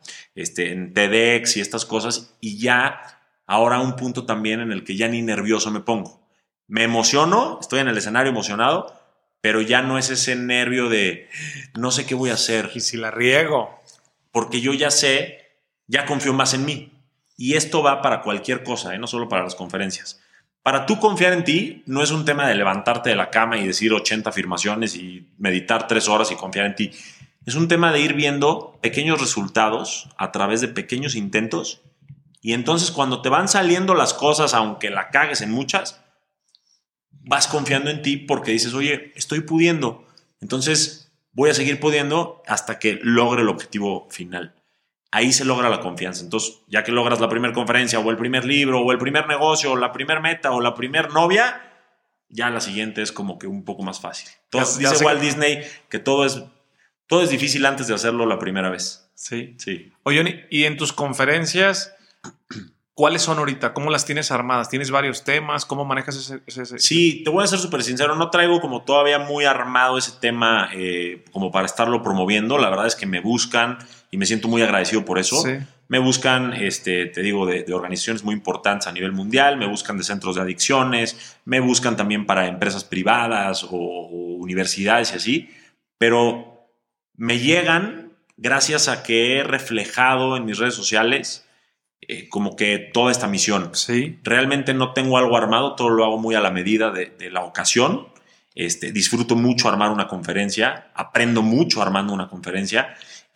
en TEDx y estas cosas, y ya ahora un punto también en el que ya ni nervioso me pongo. Me emociono, estoy en el escenario emocionado, pero ya no es ese nervio de no sé qué voy a hacer. ¿Y si la riego? Porque yo ya confío más en mí. Y esto va para cualquier cosa, no solo para las conferencias. Para tú confiar en ti, no es un tema de levantarte de la cama y decir 80 afirmaciones y meditar 3 horas y confiar en ti. Es un tema de ir viendo pequeños resultados a través de pequeños intentos. Y entonces cuando te van saliendo las cosas, aunque la cagues en muchas, vas confiando en ti porque dices, oye, estoy pudiendo. Entonces voy a seguir pudiendo hasta que logre el objetivo final. Ahí se logra la confianza. Entonces, ya que logras la primera conferencia o el primer libro o el primer negocio o la primera meta o la primera novia, ya la siguiente es como que un poco más fácil. Entonces, dice Walt Disney que todo es difícil antes de hacerlo la primera vez. Sí. Oye, y en tus conferencias, ¿cuáles son ahorita? ¿Cómo las tienes armadas? ¿Tienes varios temas? ¿Cómo manejas ese? Sí, te voy a ser súper sincero. No traigo como todavía muy armado ese tema como para estarlo promoviendo. La verdad es que me buscan y me siento muy agradecido por eso. Sí. Me buscan, te digo, de organizaciones muy importantes a nivel mundial. Me buscan de centros de adicciones. Me buscan también para empresas privadas o universidades y así. Pero me llegan gracias a que he reflejado en mis redes sociales como que toda esta misión. Sí. Realmente no tengo algo armado, todo lo hago muy a la medida de la ocasión. Disfruto mucho armar una conferencia, aprendo mucho armando una conferencia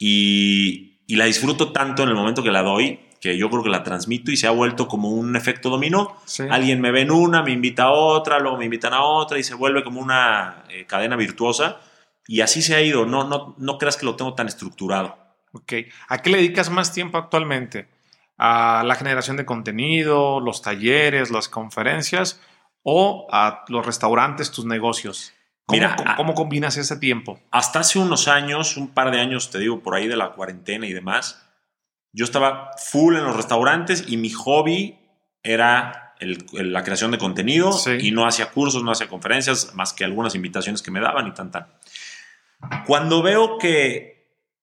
y la disfruto tanto en el momento que la doy que yo creo que la transmito y se ha vuelto como un efecto dominó. Sí. Alguien me ve en una, me invita a otra, luego me invitan a otra y se vuelve como una cadena virtuosa y así se ha ido. No creas que lo tengo tan estructurado. Ok. ¿A qué le dedicas más tiempo actualmente? ¿A la generación de contenido, los talleres, las conferencias o a los restaurantes, tus negocios? ¿Cómo combinas ese tiempo? Hasta hace unos años, un par de años, te digo, por ahí de la cuarentena y demás, yo estaba full en los restaurantes y mi hobby era la creación de contenido. Sí. Y no hacía cursos, no hacía conferencias, más que algunas invitaciones que me daban y tan. Cuando veo que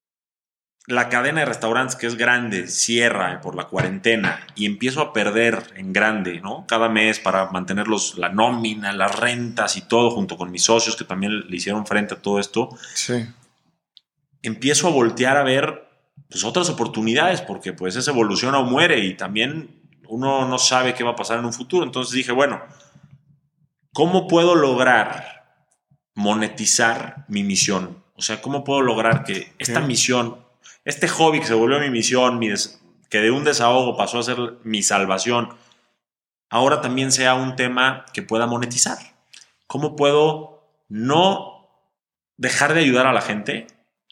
la cadena de restaurantes, que es grande, cierra por la cuarentena y empiezo a perder en grande, ¿no? Cada mes para mantener la nómina, las rentas y todo, junto con mis socios que también le hicieron frente a todo esto. Sí. Empiezo a voltear a ver pues, otras oportunidades porque pues es evoluciona o muere y también uno no sabe qué va a pasar en un futuro. Entonces dije, bueno, ¿cómo puedo lograr monetizar mi misión? O sea, ¿cómo puedo lograr que esta misión, este hobby que se volvió mi misión, que de un desahogo pasó a ser mi salvación, ahora también sea un tema que pueda monetizar? ¿Cómo puedo no dejar de ayudar a la gente?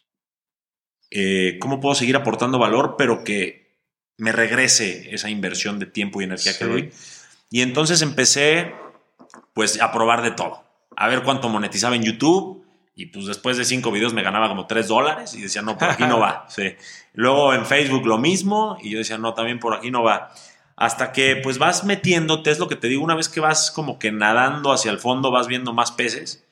¿Cómo puedo seguir aportando valor, pero que me regrese esa inversión de tiempo y energía que doy? Y entonces empecé pues, a probar de todo. A ver cuánto monetizaba en YouTube. Y pues después de 5 videos me ganaba como $3 y decía, no, por aquí no va. Sí. Luego en Facebook lo mismo y yo decía, no, también por aquí no va. Hasta que pues vas metiéndote, es lo que te digo, una vez que vas como que nadando hacia el fondo, vas viendo más peces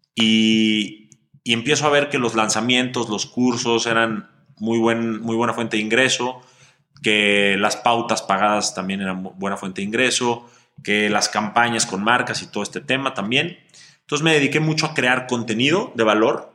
y empiezo a ver que los lanzamientos, los cursos eran muy buena fuente de ingreso, que las pautas pagadas también eran buena fuente de ingreso, que las campañas con marcas y todo este tema también. Entonces me dediqué mucho a crear contenido de valor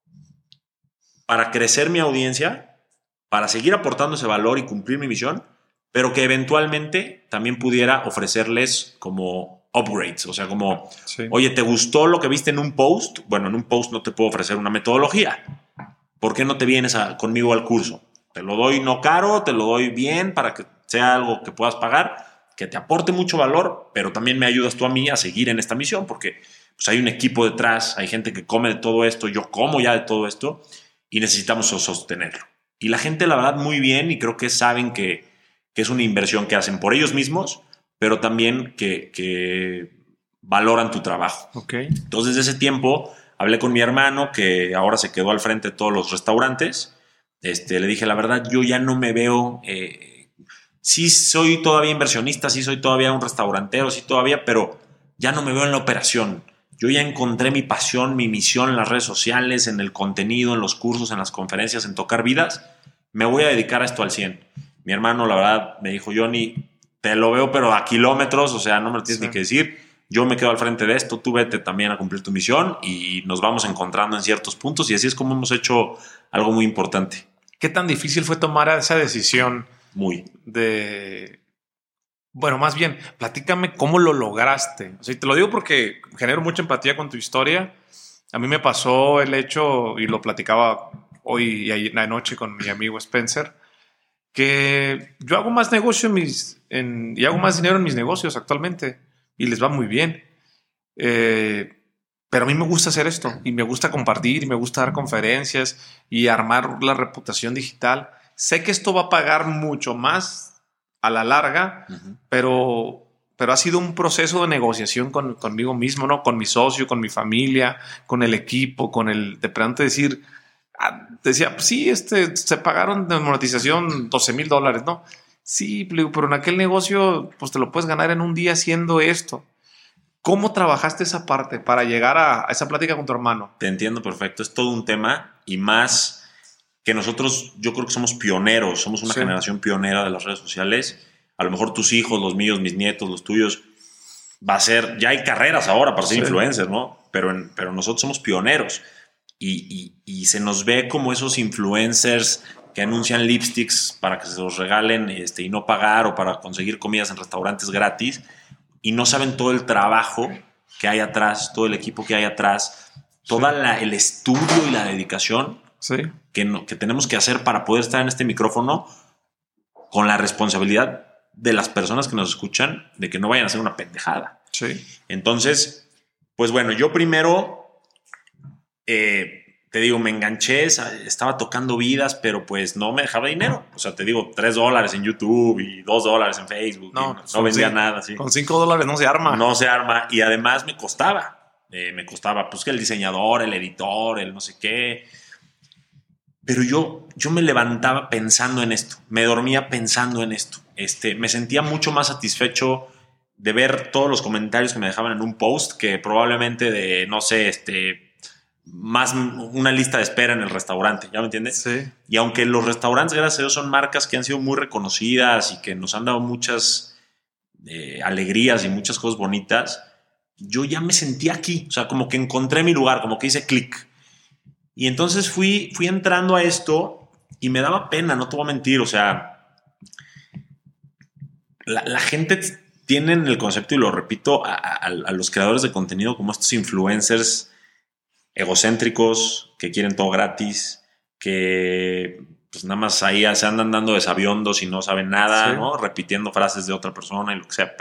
para crecer mi audiencia, para seguir aportando ese valor y cumplir mi misión, pero que eventualmente también pudiera ofrecerles como upgrades. O sea, como, oye, ¿te gustó lo que viste en un post? Bueno, en un post no te puedo ofrecer una metodología. ¿Por qué no te vienes conmigo al curso? Te lo doy no caro, te lo doy bien para que sea algo que puedas pagar, que te aporte mucho valor, pero también me ayudas tú a mí a seguir en esta misión, porque pues hay un equipo detrás, hay gente que come de todo esto, yo como ya de todo esto y necesitamos sostenerlo. Y la gente, la verdad, muy bien y creo que saben que es una inversión que hacen por ellos mismos, pero también que valoran tu trabajo. Okay. Entonces, desde ese tiempo, hablé con mi hermano, que ahora se quedó al frente de todos los restaurantes. Le dije, la verdad, yo ya no me veo... sí soy todavía inversionista, sí soy todavía un restaurantero, sí todavía, pero ya no me veo en la operación. Yo ya encontré mi pasión, mi misión en las redes sociales, en el contenido, en los cursos, en las conferencias, en tocar vidas. Me voy a dedicar a esto al 100. Mi hermano, la verdad, me dijo, Johnny, te lo veo, pero a kilómetros, o sea, no me lo tienes ni que decir. Yo me quedo al frente de esto, tú vete también a cumplir tu misión y nos vamos encontrando en ciertos puntos y así es como hemos hecho algo muy importante. ¿Qué tan difícil fue tomar esa decisión Muy. Bueno, más bien, platícame cómo lo lograste. O sea, te lo digo porque genero mucha empatía con tu historia. A mí me pasó el hecho, y lo platicaba hoy y anoche con mi amigo Spencer, que yo hago más negocio y hago más dinero en mis negocios actualmente y les va muy bien. Pero a mí me gusta hacer esto y me gusta compartir y me gusta dar conferencias y armar la reputación digital. Sé que esto va a pagar mucho más a la larga, pero ha sido un proceso de negociación conmigo mismo, ¿no? Con mi socio, con mi familia, con el equipo, de pronto decía, pues sí, se pagaron de monetización $12,000, ¿no? Sí, pero en aquel negocio, pues te lo puedes ganar en un día haciendo esto. ¿Cómo trabajaste esa parte para llegar a esa plática con tu hermano? Te entiendo perfecto. Es todo un tema y más que nosotros, yo creo que somos pioneros, somos una generación pionera de las redes sociales. A lo mejor tus hijos, los míos, mis nietos, los tuyos, va a ser, ya hay carreras ahora para ser influencers, ¿no? Pero nosotros somos pioneros y se nos ve como esos influencers que anuncian lipsticks para que se los regalen y no pagar, o para conseguir comidas en restaurantes gratis, y no saben todo el trabajo que hay atrás, todo el equipo que hay atrás, todo el estudio y la dedicación que tenemos que hacer para poder estar en este micrófono, con la responsabilidad de las personas que nos escuchan de que no vayan a hacer una pendejada. Entonces, pues bueno, yo primero, te digo, me enganché, estaba tocando vidas, pero pues no me dejaba dinero. O sea, te digo, $3 en YouTube y $2 en Facebook. No vendía nada. ¿Sí? Con $5 no se arma. No se arma. Y además me costaba. Pues que el diseñador, el editor, el no sé qué. Pero yo me levantaba pensando en esto. Me dormía pensando en esto. Me sentía mucho más satisfecho de ver todos los comentarios que me dejaban en un post que probablemente de, no sé, más una lista de espera en el restaurante, ¿ya me entiendes? Sí. Y aunque los restaurantes, gracias a Dios, son marcas que han sido muy reconocidas y que nos han dado muchas alegrías y muchas cosas bonitas, yo ya me sentía aquí, o sea, como que encontré mi lugar, como que hice clic. Y entonces fui entrando a esto y me daba pena, no te voy a mentir, o sea, la gente tiene el concepto, y lo repito, a los creadores de contenido como estos influencers egocéntricos que quieren todo gratis, que pues nada más ahí se andan dando de sabiondos y no saben nada, ¿no? Repitiendo frases de otra persona y lo que sea,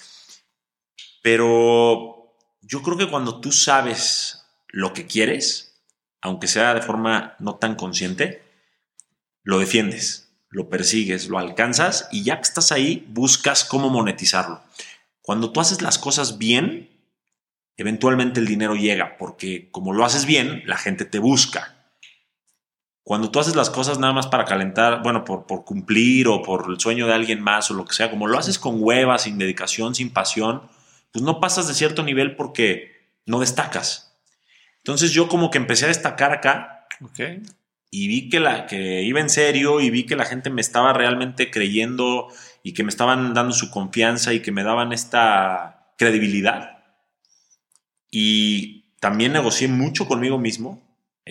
pero yo creo que cuando tú sabes lo que quieres, aunque sea de forma no tan consciente, lo defiendes, lo persigues, lo alcanzas, y ya que estás ahí, buscas cómo monetizarlo. Cuando tú haces las cosas bien, eventualmente el dinero llega, porque como lo haces bien, la gente te busca. Cuando tú haces las cosas nada más para calentar, bueno, por cumplir o por el sueño de alguien más o lo que sea, como lo haces con hueva, sin dedicación, sin pasión, pues no pasas de cierto nivel porque no destacas. Entonces yo como que empecé a destacar acá. Y vi que iba en serio, y vi que la gente me estaba realmente creyendo y que me estaban dando su confianza y que me daban esta credibilidad. Y también negocié mucho conmigo mismo.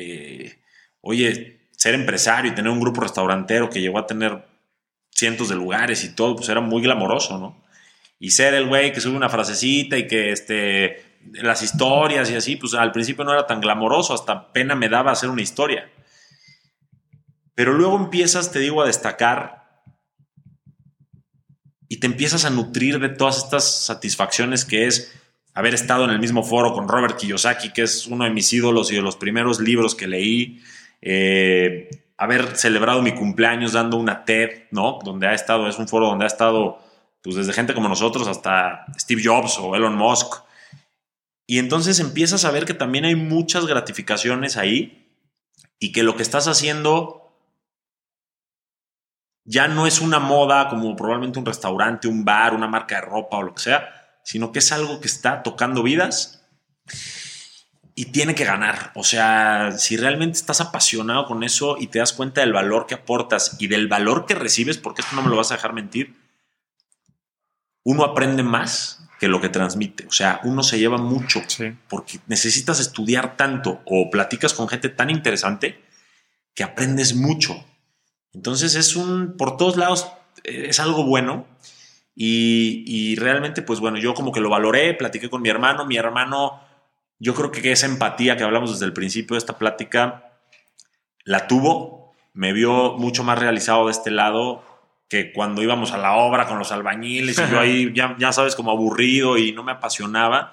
Oye, ser empresario y tener un grupo restaurantero que llegó a tener cientos de lugares y todo, pues era muy glamoroso, ¿no? Y ser el güey que sube una frasecita y que las historias y así, pues al principio no era tan glamoroso, hasta pena me daba hacer una historia. Pero luego empiezas, te digo, a destacar y te empiezas a nutrir de todas estas satisfacciones que es haber estado en el mismo foro con Robert Kiyosaki, que es uno de mis ídolos y de los primeros libros que leí, haber celebrado mi cumpleaños dando una TED, ¿no? Es un foro donde ha estado pues desde gente como nosotros hasta Steve Jobs o Elon Musk. Y entonces empiezas a ver que también hay muchas gratificaciones ahí y que lo que estás haciendo ya no es una moda como probablemente un restaurante, un bar, una marca de ropa o lo que sea, sino que es algo que está tocando vidas y tiene que ganar. O sea, si realmente estás apasionado con eso y te das cuenta del valor que aportas y del valor que recibes, porque esto no me lo vas a dejar mentir, uno aprende más que lo que transmite. O sea, uno se lleva mucho porque necesitas estudiar tanto o platicas con gente tan interesante que aprendes mucho. Entonces por todos lados es algo bueno. Y realmente, pues bueno, yo como que lo valoré, platiqué con mi hermano. Mi hermano, yo creo que esa empatía que hablamos desde el principio de esta plática, la tuvo. Me vio mucho más realizado de este lado que cuando íbamos a la obra con los albañiles y yo ahí, ya sabes, como aburrido y no me apasionaba.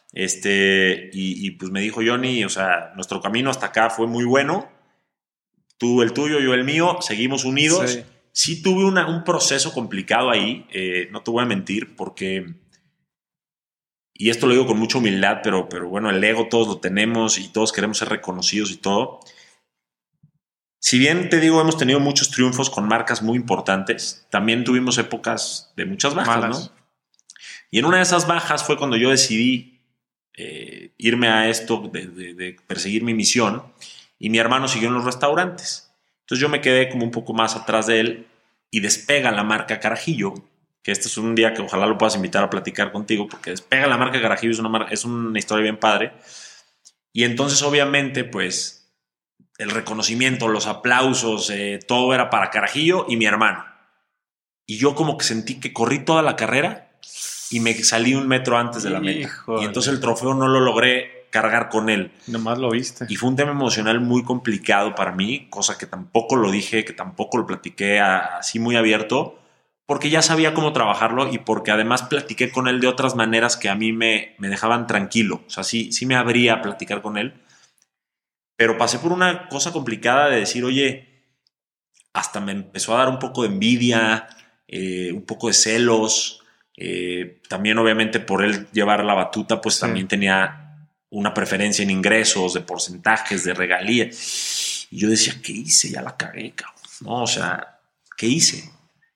Y pues me dijo, Johnny, o sea, nuestro camino hasta acá fue muy bueno. Tú el tuyo, yo el mío, seguimos unidos. Sí tuve un proceso complicado ahí, no te voy a mentir, porque, y esto lo digo con mucha humildad, pero bueno, el ego todos lo tenemos y todos queremos ser reconocidos y todo. Si bien te digo, hemos tenido muchos triunfos con marcas muy importantes, también tuvimos épocas de muchas bajas, malas, ¿no? Y en una de esas bajas fue cuando yo decidí irme a esto de perseguir mi misión, y mi hermano siguió en los restaurantes. Entonces yo me quedé como un poco más atrás de él y despega la marca Carajillo, que este es un día que ojalá lo puedas invitar a platicar contigo, porque despega la marca Carajillo, es una historia bien padre. Y entonces obviamente pues el reconocimiento, los aplausos, todo era para Carajillo y mi hermano. Y yo como que sentí que corrí toda la carrera y me salí 1 metro antes de la meta. Híjole. Y entonces el trofeo no lo logré cargar con él. Nomás lo viste. Y fue un tema emocional muy complicado para mí, cosa que tampoco lo dije, que tampoco lo platiqué así muy abierto, porque ya sabía cómo trabajarlo y porque además platiqué con él de otras maneras que a mí me dejaban tranquilo. O sea, sí me abría a platicar con él. Pero pasé por una cosa complicada de decir, oye, hasta me empezó a dar un poco de envidia, un poco de celos. También obviamente por él llevar la batuta, pues también tenía una preferencia en ingresos, de porcentajes, de regalías. Y yo decía, ¿qué hice? Ya la cagué, cabrón. No, o sea, ¿qué hice?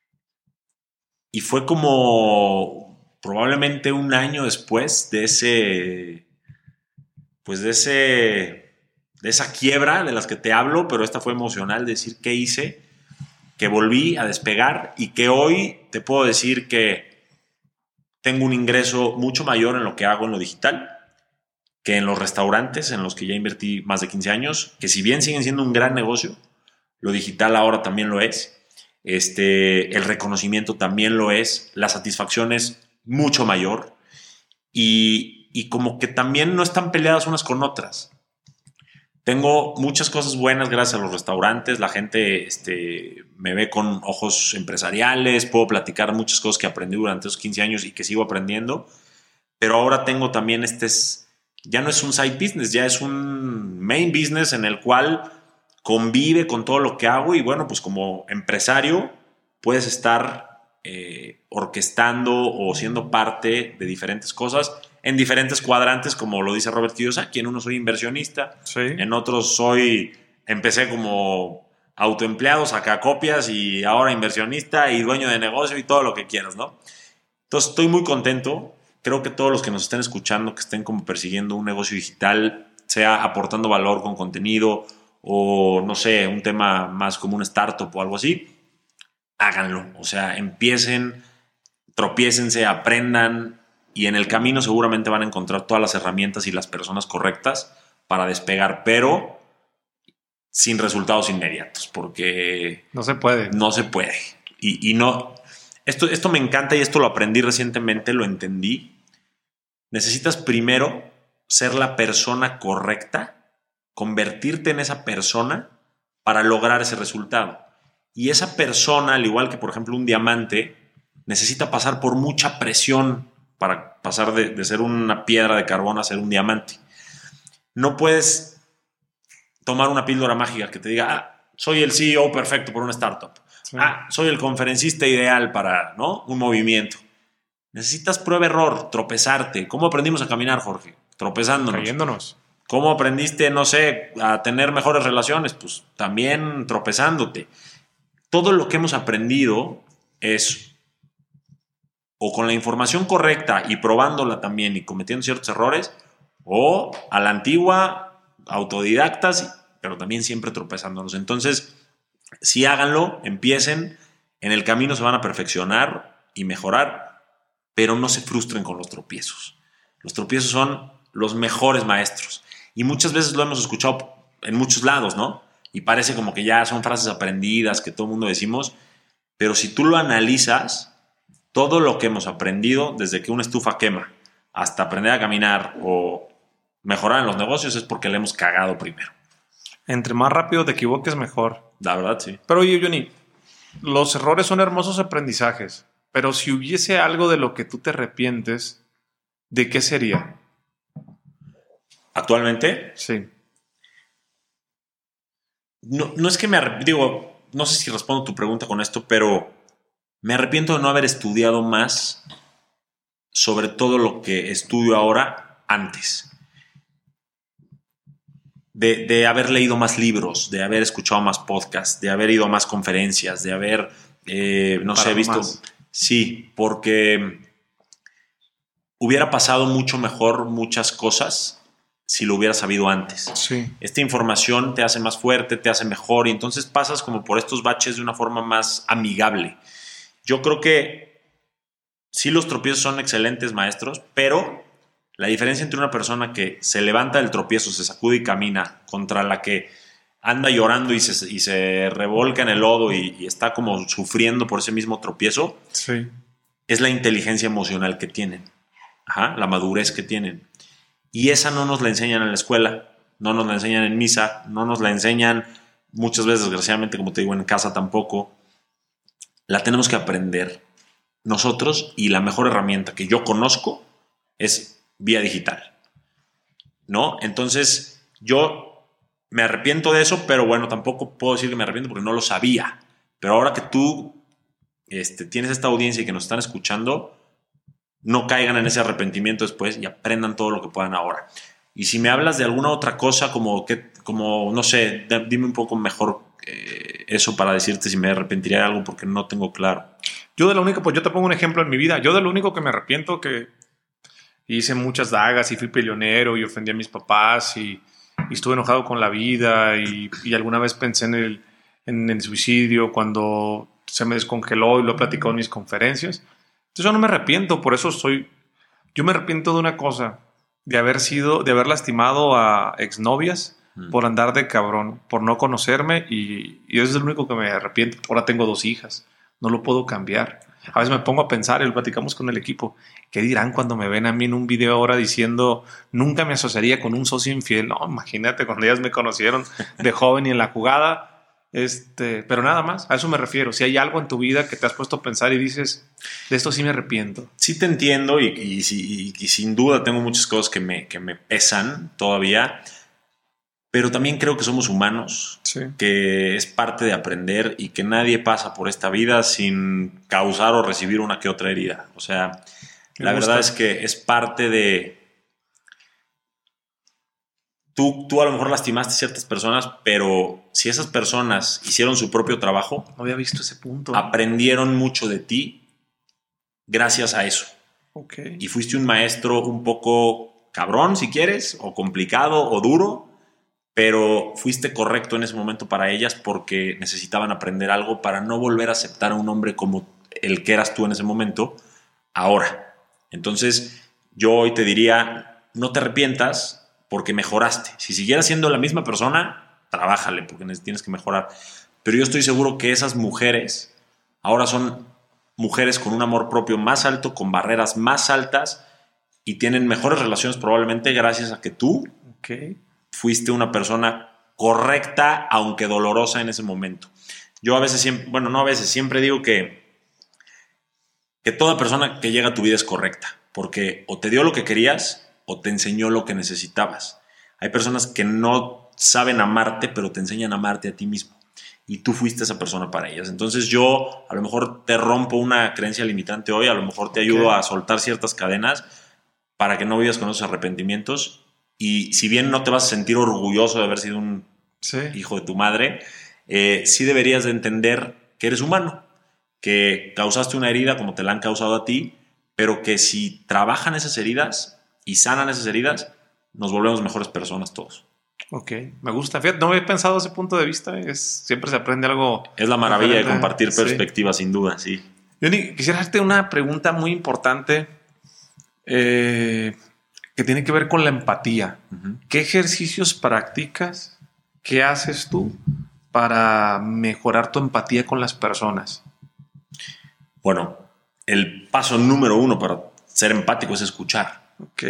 Y fue como probablemente 1 año después de esa quiebra de las que te hablo, pero esta fue emocional, de decir qué hice, que volví a despegar y que hoy te puedo decir que tengo un ingreso mucho mayor en lo que hago en lo digital que en los restaurantes en los que ya invertí más de 15 años, que si bien siguen siendo un gran negocio, lo digital ahora también lo es, el reconocimiento también lo es, la satisfacción es mucho mayor y como que también no están peleadas unas con otras. Tengo muchas cosas buenas gracias a los restaurantes, la gente me ve con ojos empresariales, puedo platicar muchas cosas que aprendí durante esos 15 años y que sigo aprendiendo, pero ahora tengo también ya no es un side business, ya es un main business en el cual convive con todo lo que hago y bueno, pues como empresario puedes estar orquestando o siendo parte de diferentes cosas en diferentes cuadrantes, como lo dice Robert Kiyosaki. En uno soy inversionista, en otros empecé como autoempleado, sacacopias y ahora inversionista y dueño de negocio y todo lo que quieras, ¿no? Entonces estoy muy contento. Creo que todos los que nos estén escuchando, que estén como persiguiendo un negocio digital, sea aportando valor con contenido o, no sé, un tema más como un startup o algo así, háganlo. O sea, empiecen, tropiécense, aprendan y en el camino seguramente van a encontrar todas las herramientas y las personas correctas para despegar, pero sin resultados inmediatos, porque no se puede. No se puede. Y no... Esto me encanta y esto lo aprendí recientemente, lo entendí. Necesitas primero ser la persona correcta, convertirte en esa persona para lograr ese resultado. Y esa persona, al igual que por ejemplo un diamante, necesita pasar por mucha presión para pasar de ser una piedra de carbón a ser un diamante. No puedes tomar una píldora mágica que te diga, soy el CEO perfecto por una startup. Sí. Soy el conferencista ideal para, ¿no?, un movimiento. Necesitas prueba-error, tropezarte. ¿Cómo aprendimos a caminar, Jorge? Tropezándonos. Cayéndonos. ¿Cómo aprendiste, no sé, a tener mejores relaciones? Pues también tropezándote. Todo lo que hemos aprendido es o con la información correcta y probándola también y cometiendo ciertos errores, o a la antigua, autodidactas, pero también siempre tropezándonos. Entonces, sí, háganlo, empiecen, en el camino se van a perfeccionar y mejorar, pero no se frustren con los tropiezos. Los tropiezos son los mejores maestros y muchas veces lo hemos escuchado en muchos lados, ¿no? Y parece como que ya son frases aprendidas que todo el mundo decimos, Pero si tú lo analizas, todo lo que hemos aprendido, desde que una estufa quema hasta aprender a caminar o mejorar en los negocios, es porque le hemos cagado primero. Entre más rápido te equivoques, mejor. La verdad, sí. Pero oye, Johnny, los errores son hermosos aprendizajes. Pero si hubiese algo de lo que tú te arrepientes, ¿de qué sería? ¿Actualmente? Sí. No es que me arrepiento, no sé si respondo tu pregunta con esto, pero me arrepiento de no haber estudiado más sobre todo lo que estudio ahora antes. De haber leído más libros, de haber escuchado más podcasts, de haber ido a más conferencias, de haber, visto... Más. Sí, porque hubiera pasado mucho mejor muchas cosas si lo hubiera sabido antes. Sí. Esta información te hace más fuerte, te hace mejor y entonces pasas como por estos baches de una forma más amigable. Yo creo que sí, los tropiezos son excelentes maestros, pero la diferencia entre una persona que se levanta del tropiezo, se sacude y camina, contra la que anda llorando y se revolca en el lodo y está como sufriendo por ese mismo tropiezo, sí, es la inteligencia emocional que tienen, la madurez que tienen. Y esa no nos la enseñan en la escuela, no nos la enseñan en misa, no nos la enseñan muchas veces, desgraciadamente, como te digo, en casa tampoco. La tenemos que aprender nosotros y la mejor herramienta que yo conozco es vía digital, ¿no? Entonces, yo me arrepiento de eso, pero bueno, tampoco puedo decir que me arrepiento porque no lo sabía. Pero ahora que tú tienes esta audiencia y que nos están escuchando, no caigan en ese arrepentimiento después y aprendan todo lo que puedan ahora. Y si me hablas de alguna otra cosa, como no sé, dime un poco mejor eso para decirte si me arrepentiría de algo porque no tengo claro. Yo te pongo un ejemplo en mi vida. Yo de lo único que me arrepiento que hice muchas dagas y fui peleonero y ofendí a mis papás y estuve enojado con la vida y alguna vez pensé en el suicidio cuando se me descongeló y lo he platicado en mis conferencias. Entonces yo no me arrepiento, por eso yo me arrepiento de una cosa, de haber lastimado a exnovias por andar de cabrón, por no conocerme y eso es lo único que me arrepiento. Ahora tengo 2 hijas, no lo puedo cambiar. A veces me pongo a pensar y lo platicamos con el equipo. ¿Qué dirán cuando me ven a mí en un video ahora diciendo nunca me asociaría con un socio infiel? No, imagínate cuando ellas me conocieron de joven y en la jugada. Pero nada más, a eso me refiero. Si hay algo en tu vida que te has puesto a pensar y dices, de esto sí me arrepiento. Sí te entiendo y sin duda tengo muchas cosas que me pesan todavía, pero también creo que somos humanos, sí, que es parte de aprender y que nadie pasa por esta vida sin causar o recibir una que otra herida. O sea, la verdad es que es parte de... Tú a lo mejor lastimaste a ciertas personas, pero si esas personas hicieron su propio trabajo, no había visto ese punto, aprendieron mucho de ti gracias a eso. Okay. Y fuiste un maestro un poco cabrón, si quieres, o complicado o duro, pero fuiste correcto en ese momento para ellas porque necesitaban aprender algo para no volver a aceptar a un hombre como el que eras tú en ese momento ahora. Entonces, yo hoy te diría, no te arrepientas, porque mejoraste. Si siguieras siendo la misma persona, trabájale, porque tienes que mejorar. Pero yo estoy seguro que esas mujeres ahora son mujeres con un amor propio más alto, con barreras más altas y tienen mejores relaciones probablemente gracias a que tú fuiste una persona correcta, aunque dolorosa en ese momento. Yo a veces, siempre digo que toda persona que llega a tu vida es correcta, porque o te dio lo que querías o te enseñó lo que necesitabas. Hay personas que no saben amarte, pero te enseñan a amarte a ti mismo. Y tú fuiste esa persona para ellas. Entonces yo a lo mejor te rompo una creencia limitante hoy, a lo mejor te ayudo a soltar ciertas cadenas para que no vivas con esos arrepentimientos. Y si bien no te vas a sentir orgulloso de haber sido un hijo de tu madre, sí deberías de entender que eres humano, que causaste una herida como te la han causado a ti, pero que si trabajan esas heridas y sanan esas heridas, nos volvemos mejores personas todos. Ok, me gusta. Fíjate, no había pensado desde ese punto de vista. Siempre se aprende algo. Es la maravilla de compartir perspectivas, sin duda, sí. Johnny, quisiera hacerte una pregunta muy importante que tiene que ver con la empatía. ¿Qué ejercicios practicas? ¿Qué haces tú para mejorar tu empatía con las personas? Bueno, el paso número 1 para ser empático es escuchar. Ok.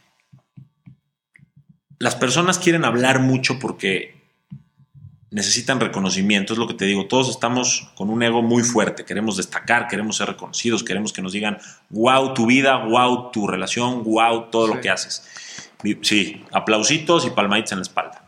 Las personas quieren hablar mucho porque necesitan reconocimiento, es lo que te digo. Todos estamos con un ego muy fuerte, queremos destacar, queremos ser reconocidos, queremos que nos digan wow tu vida, wow tu relación, wow todo lo que haces. Sí, aplausitos y palmaditas en la espalda.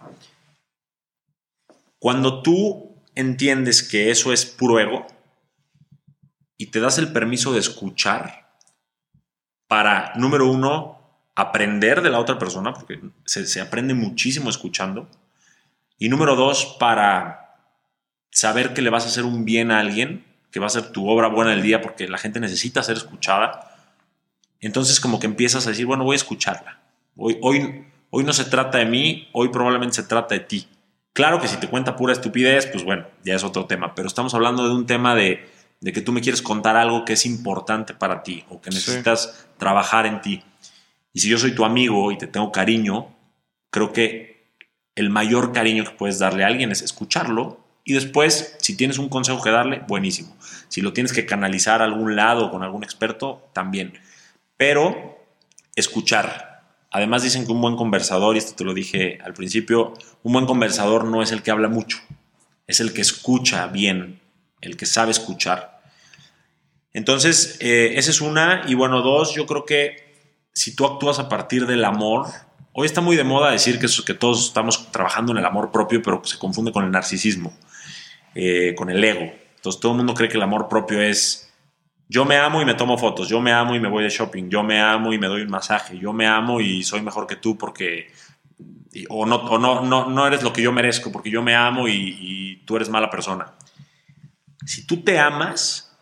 Cuando tú entiendes que eso es puro ego y te das el permiso de escuchar para, número 1, aprender de la otra persona, porque se aprende muchísimo escuchando. Y número 2, para saber que le vas a hacer un bien a alguien, que va a ser tu obra buena del día, porque la gente necesita ser escuchada. Entonces como que empiezas a decir, bueno, voy a escucharla. Hoy no se trata de mí, hoy probablemente se trata de ti. Claro que si te cuenta pura estupidez, pues bueno, ya es otro tema. Pero estamos hablando de un tema de que tú me quieres contar algo que es importante para ti o que necesitas trabajar en ti. Y si yo soy tu amigo y te tengo cariño, creo que el mayor cariño que puedes darle a alguien es escucharlo y después, si tienes un consejo que darle, buenísimo. Si lo tienes que canalizar a algún lado con algún experto, también. Pero escuchar. Además dicen que un buen conversador, y esto te lo dije al principio, un buen conversador no es el que habla mucho, es el que escucha bien, el que sabe escuchar. Entonces, esa es una. Y bueno, 2, yo creo que si tú actúas a partir del amor. Hoy está muy de moda decir que todos estamos trabajando en el amor propio, pero se confunde con el narcisismo, con el ego. Entonces todo el mundo cree que el amor propio es yo me amo y me tomo fotos, yo me amo y me voy de shopping, yo me amo y me doy un masaje, yo me amo y soy mejor que tú porque o no eres lo que yo merezco porque yo me amo y tú eres mala persona. Si tú te amas,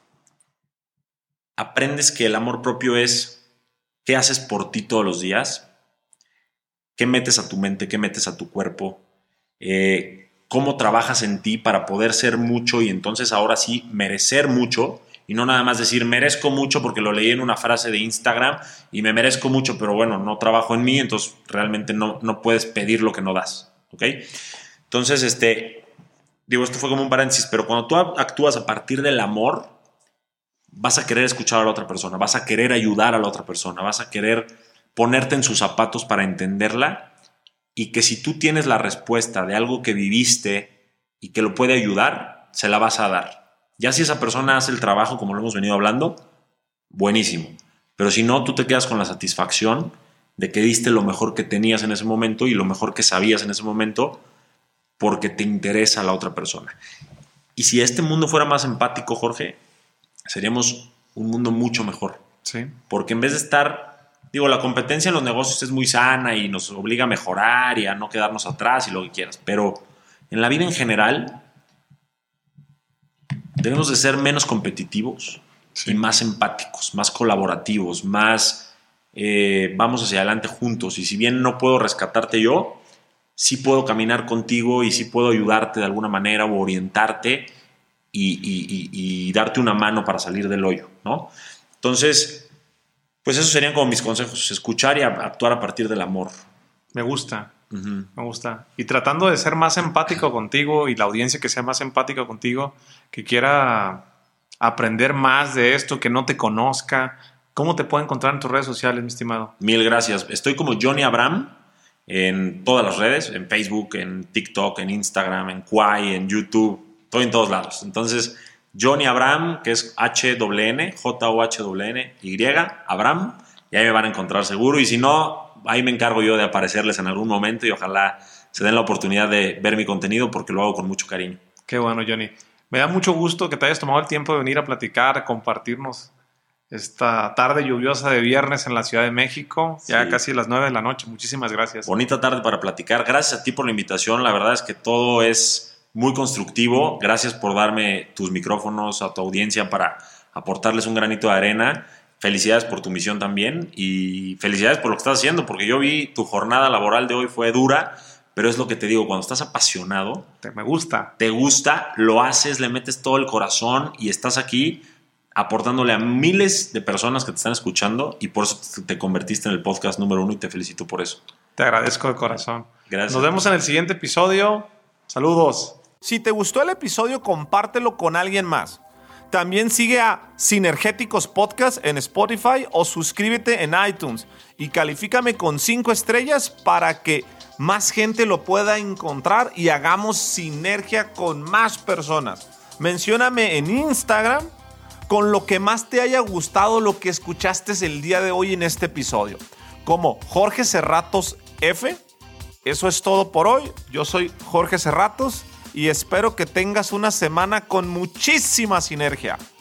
aprendes que el amor propio es qué haces por ti todos los días. ¿Qué metes a tu mente? ¿Qué metes a tu cuerpo? ¿Cómo trabajas en ti para poder ser mucho y entonces ahora sí merecer mucho? Y no nada más decir merezco mucho porque lo leí en una frase de Instagram y me merezco mucho, pero bueno, no trabajo en mí, entonces realmente no puedes pedir lo que no das. ¿Ok? Entonces, esto fue como un paréntesis, pero cuando tú actúas a partir del amor, vas a querer escuchar a la otra persona, vas a querer ayudar a la otra persona, vas a querer ponerte en sus zapatos para entenderla y que si tú tienes la respuesta de algo que viviste y que lo puede ayudar, se la vas a dar. Ya si esa persona hace el trabajo como lo hemos venido hablando, buenísimo. Pero si no, tú te quedas con la satisfacción de que diste lo mejor que tenías en ese momento y lo mejor que sabías en ese momento porque te interesa la otra persona. Y si este mundo fuera más empático, Jorge, seríamos un mundo mucho mejor. Sí. Porque en vez de estar... la competencia en los negocios es muy sana y nos obliga a mejorar y a no quedarnos atrás y lo que quieras. Pero en la vida en general debemos de ser menos competitivos y más empáticos, más colaborativos, más vamos hacia adelante juntos. Y si bien no puedo rescatarte yo, sí puedo caminar contigo y sí puedo ayudarte de alguna manera o orientarte y darte una mano para salir del hoyo, ¿no? Entonces... pues esos serían como mis consejos, escuchar y actuar a partir del amor. Me gusta, me gusta. Y tratando de ser más empático contigo y la audiencia que sea más empática contigo, que quiera aprender más de esto, que no te conozca, ¿cómo te puede encontrar en tus redes sociales, mi estimado? Mil gracias. Estoy como Johnny Abraham en todas las redes, en Facebook, en TikTok, en Instagram, en Kwai, en YouTube, estoy en todos lados. Entonces... Johnny Abraham, que es H-W-N, J-O-H-W-N-Y, Abraham, y ahí me van a encontrar seguro. Y si no, ahí me encargo yo de aparecerles en algún momento y ojalá se den la oportunidad de ver mi contenido porque lo hago con mucho cariño. Qué bueno, Johnny. Me da mucho gusto que te hayas tomado el tiempo de venir a platicar, a compartirnos esta tarde lluviosa de viernes en la Ciudad de México, ya casi las 9 de la noche. Muchísimas gracias. Bonita tarde para platicar. Gracias a ti por la invitación. La verdad es que todo es muy constructivo. Gracias por darme tus micrófonos a tu audiencia para aportarles un granito de arena. Felicidades por tu misión también y felicidades por lo que estás haciendo, porque yo vi tu jornada laboral de hoy fue dura, pero es lo que te digo, cuando estás apasionado, me gusta. Te gusta, lo haces, le metes todo el corazón y estás aquí aportándole a miles de personas que te están escuchando y por eso te convertiste en el podcast número 1 y te felicito por eso. Te agradezco de corazón. Gracias. Nos vemos en el siguiente episodio. Saludos. Si te gustó el episodio, compártelo con alguien más. También sigue a Sinergéticos Podcast en Spotify o suscríbete en iTunes y califícame con 5 estrellas para que más gente lo pueda encontrar y hagamos sinergia con más personas. Mencióname en Instagram con lo que más te haya gustado lo que escuchaste el día de hoy en este episodio, como Jorge Serratos F. Eso es todo por hoy. Yo soy Jorge Serratos y espero que tengas una semana con muchísima sinergia.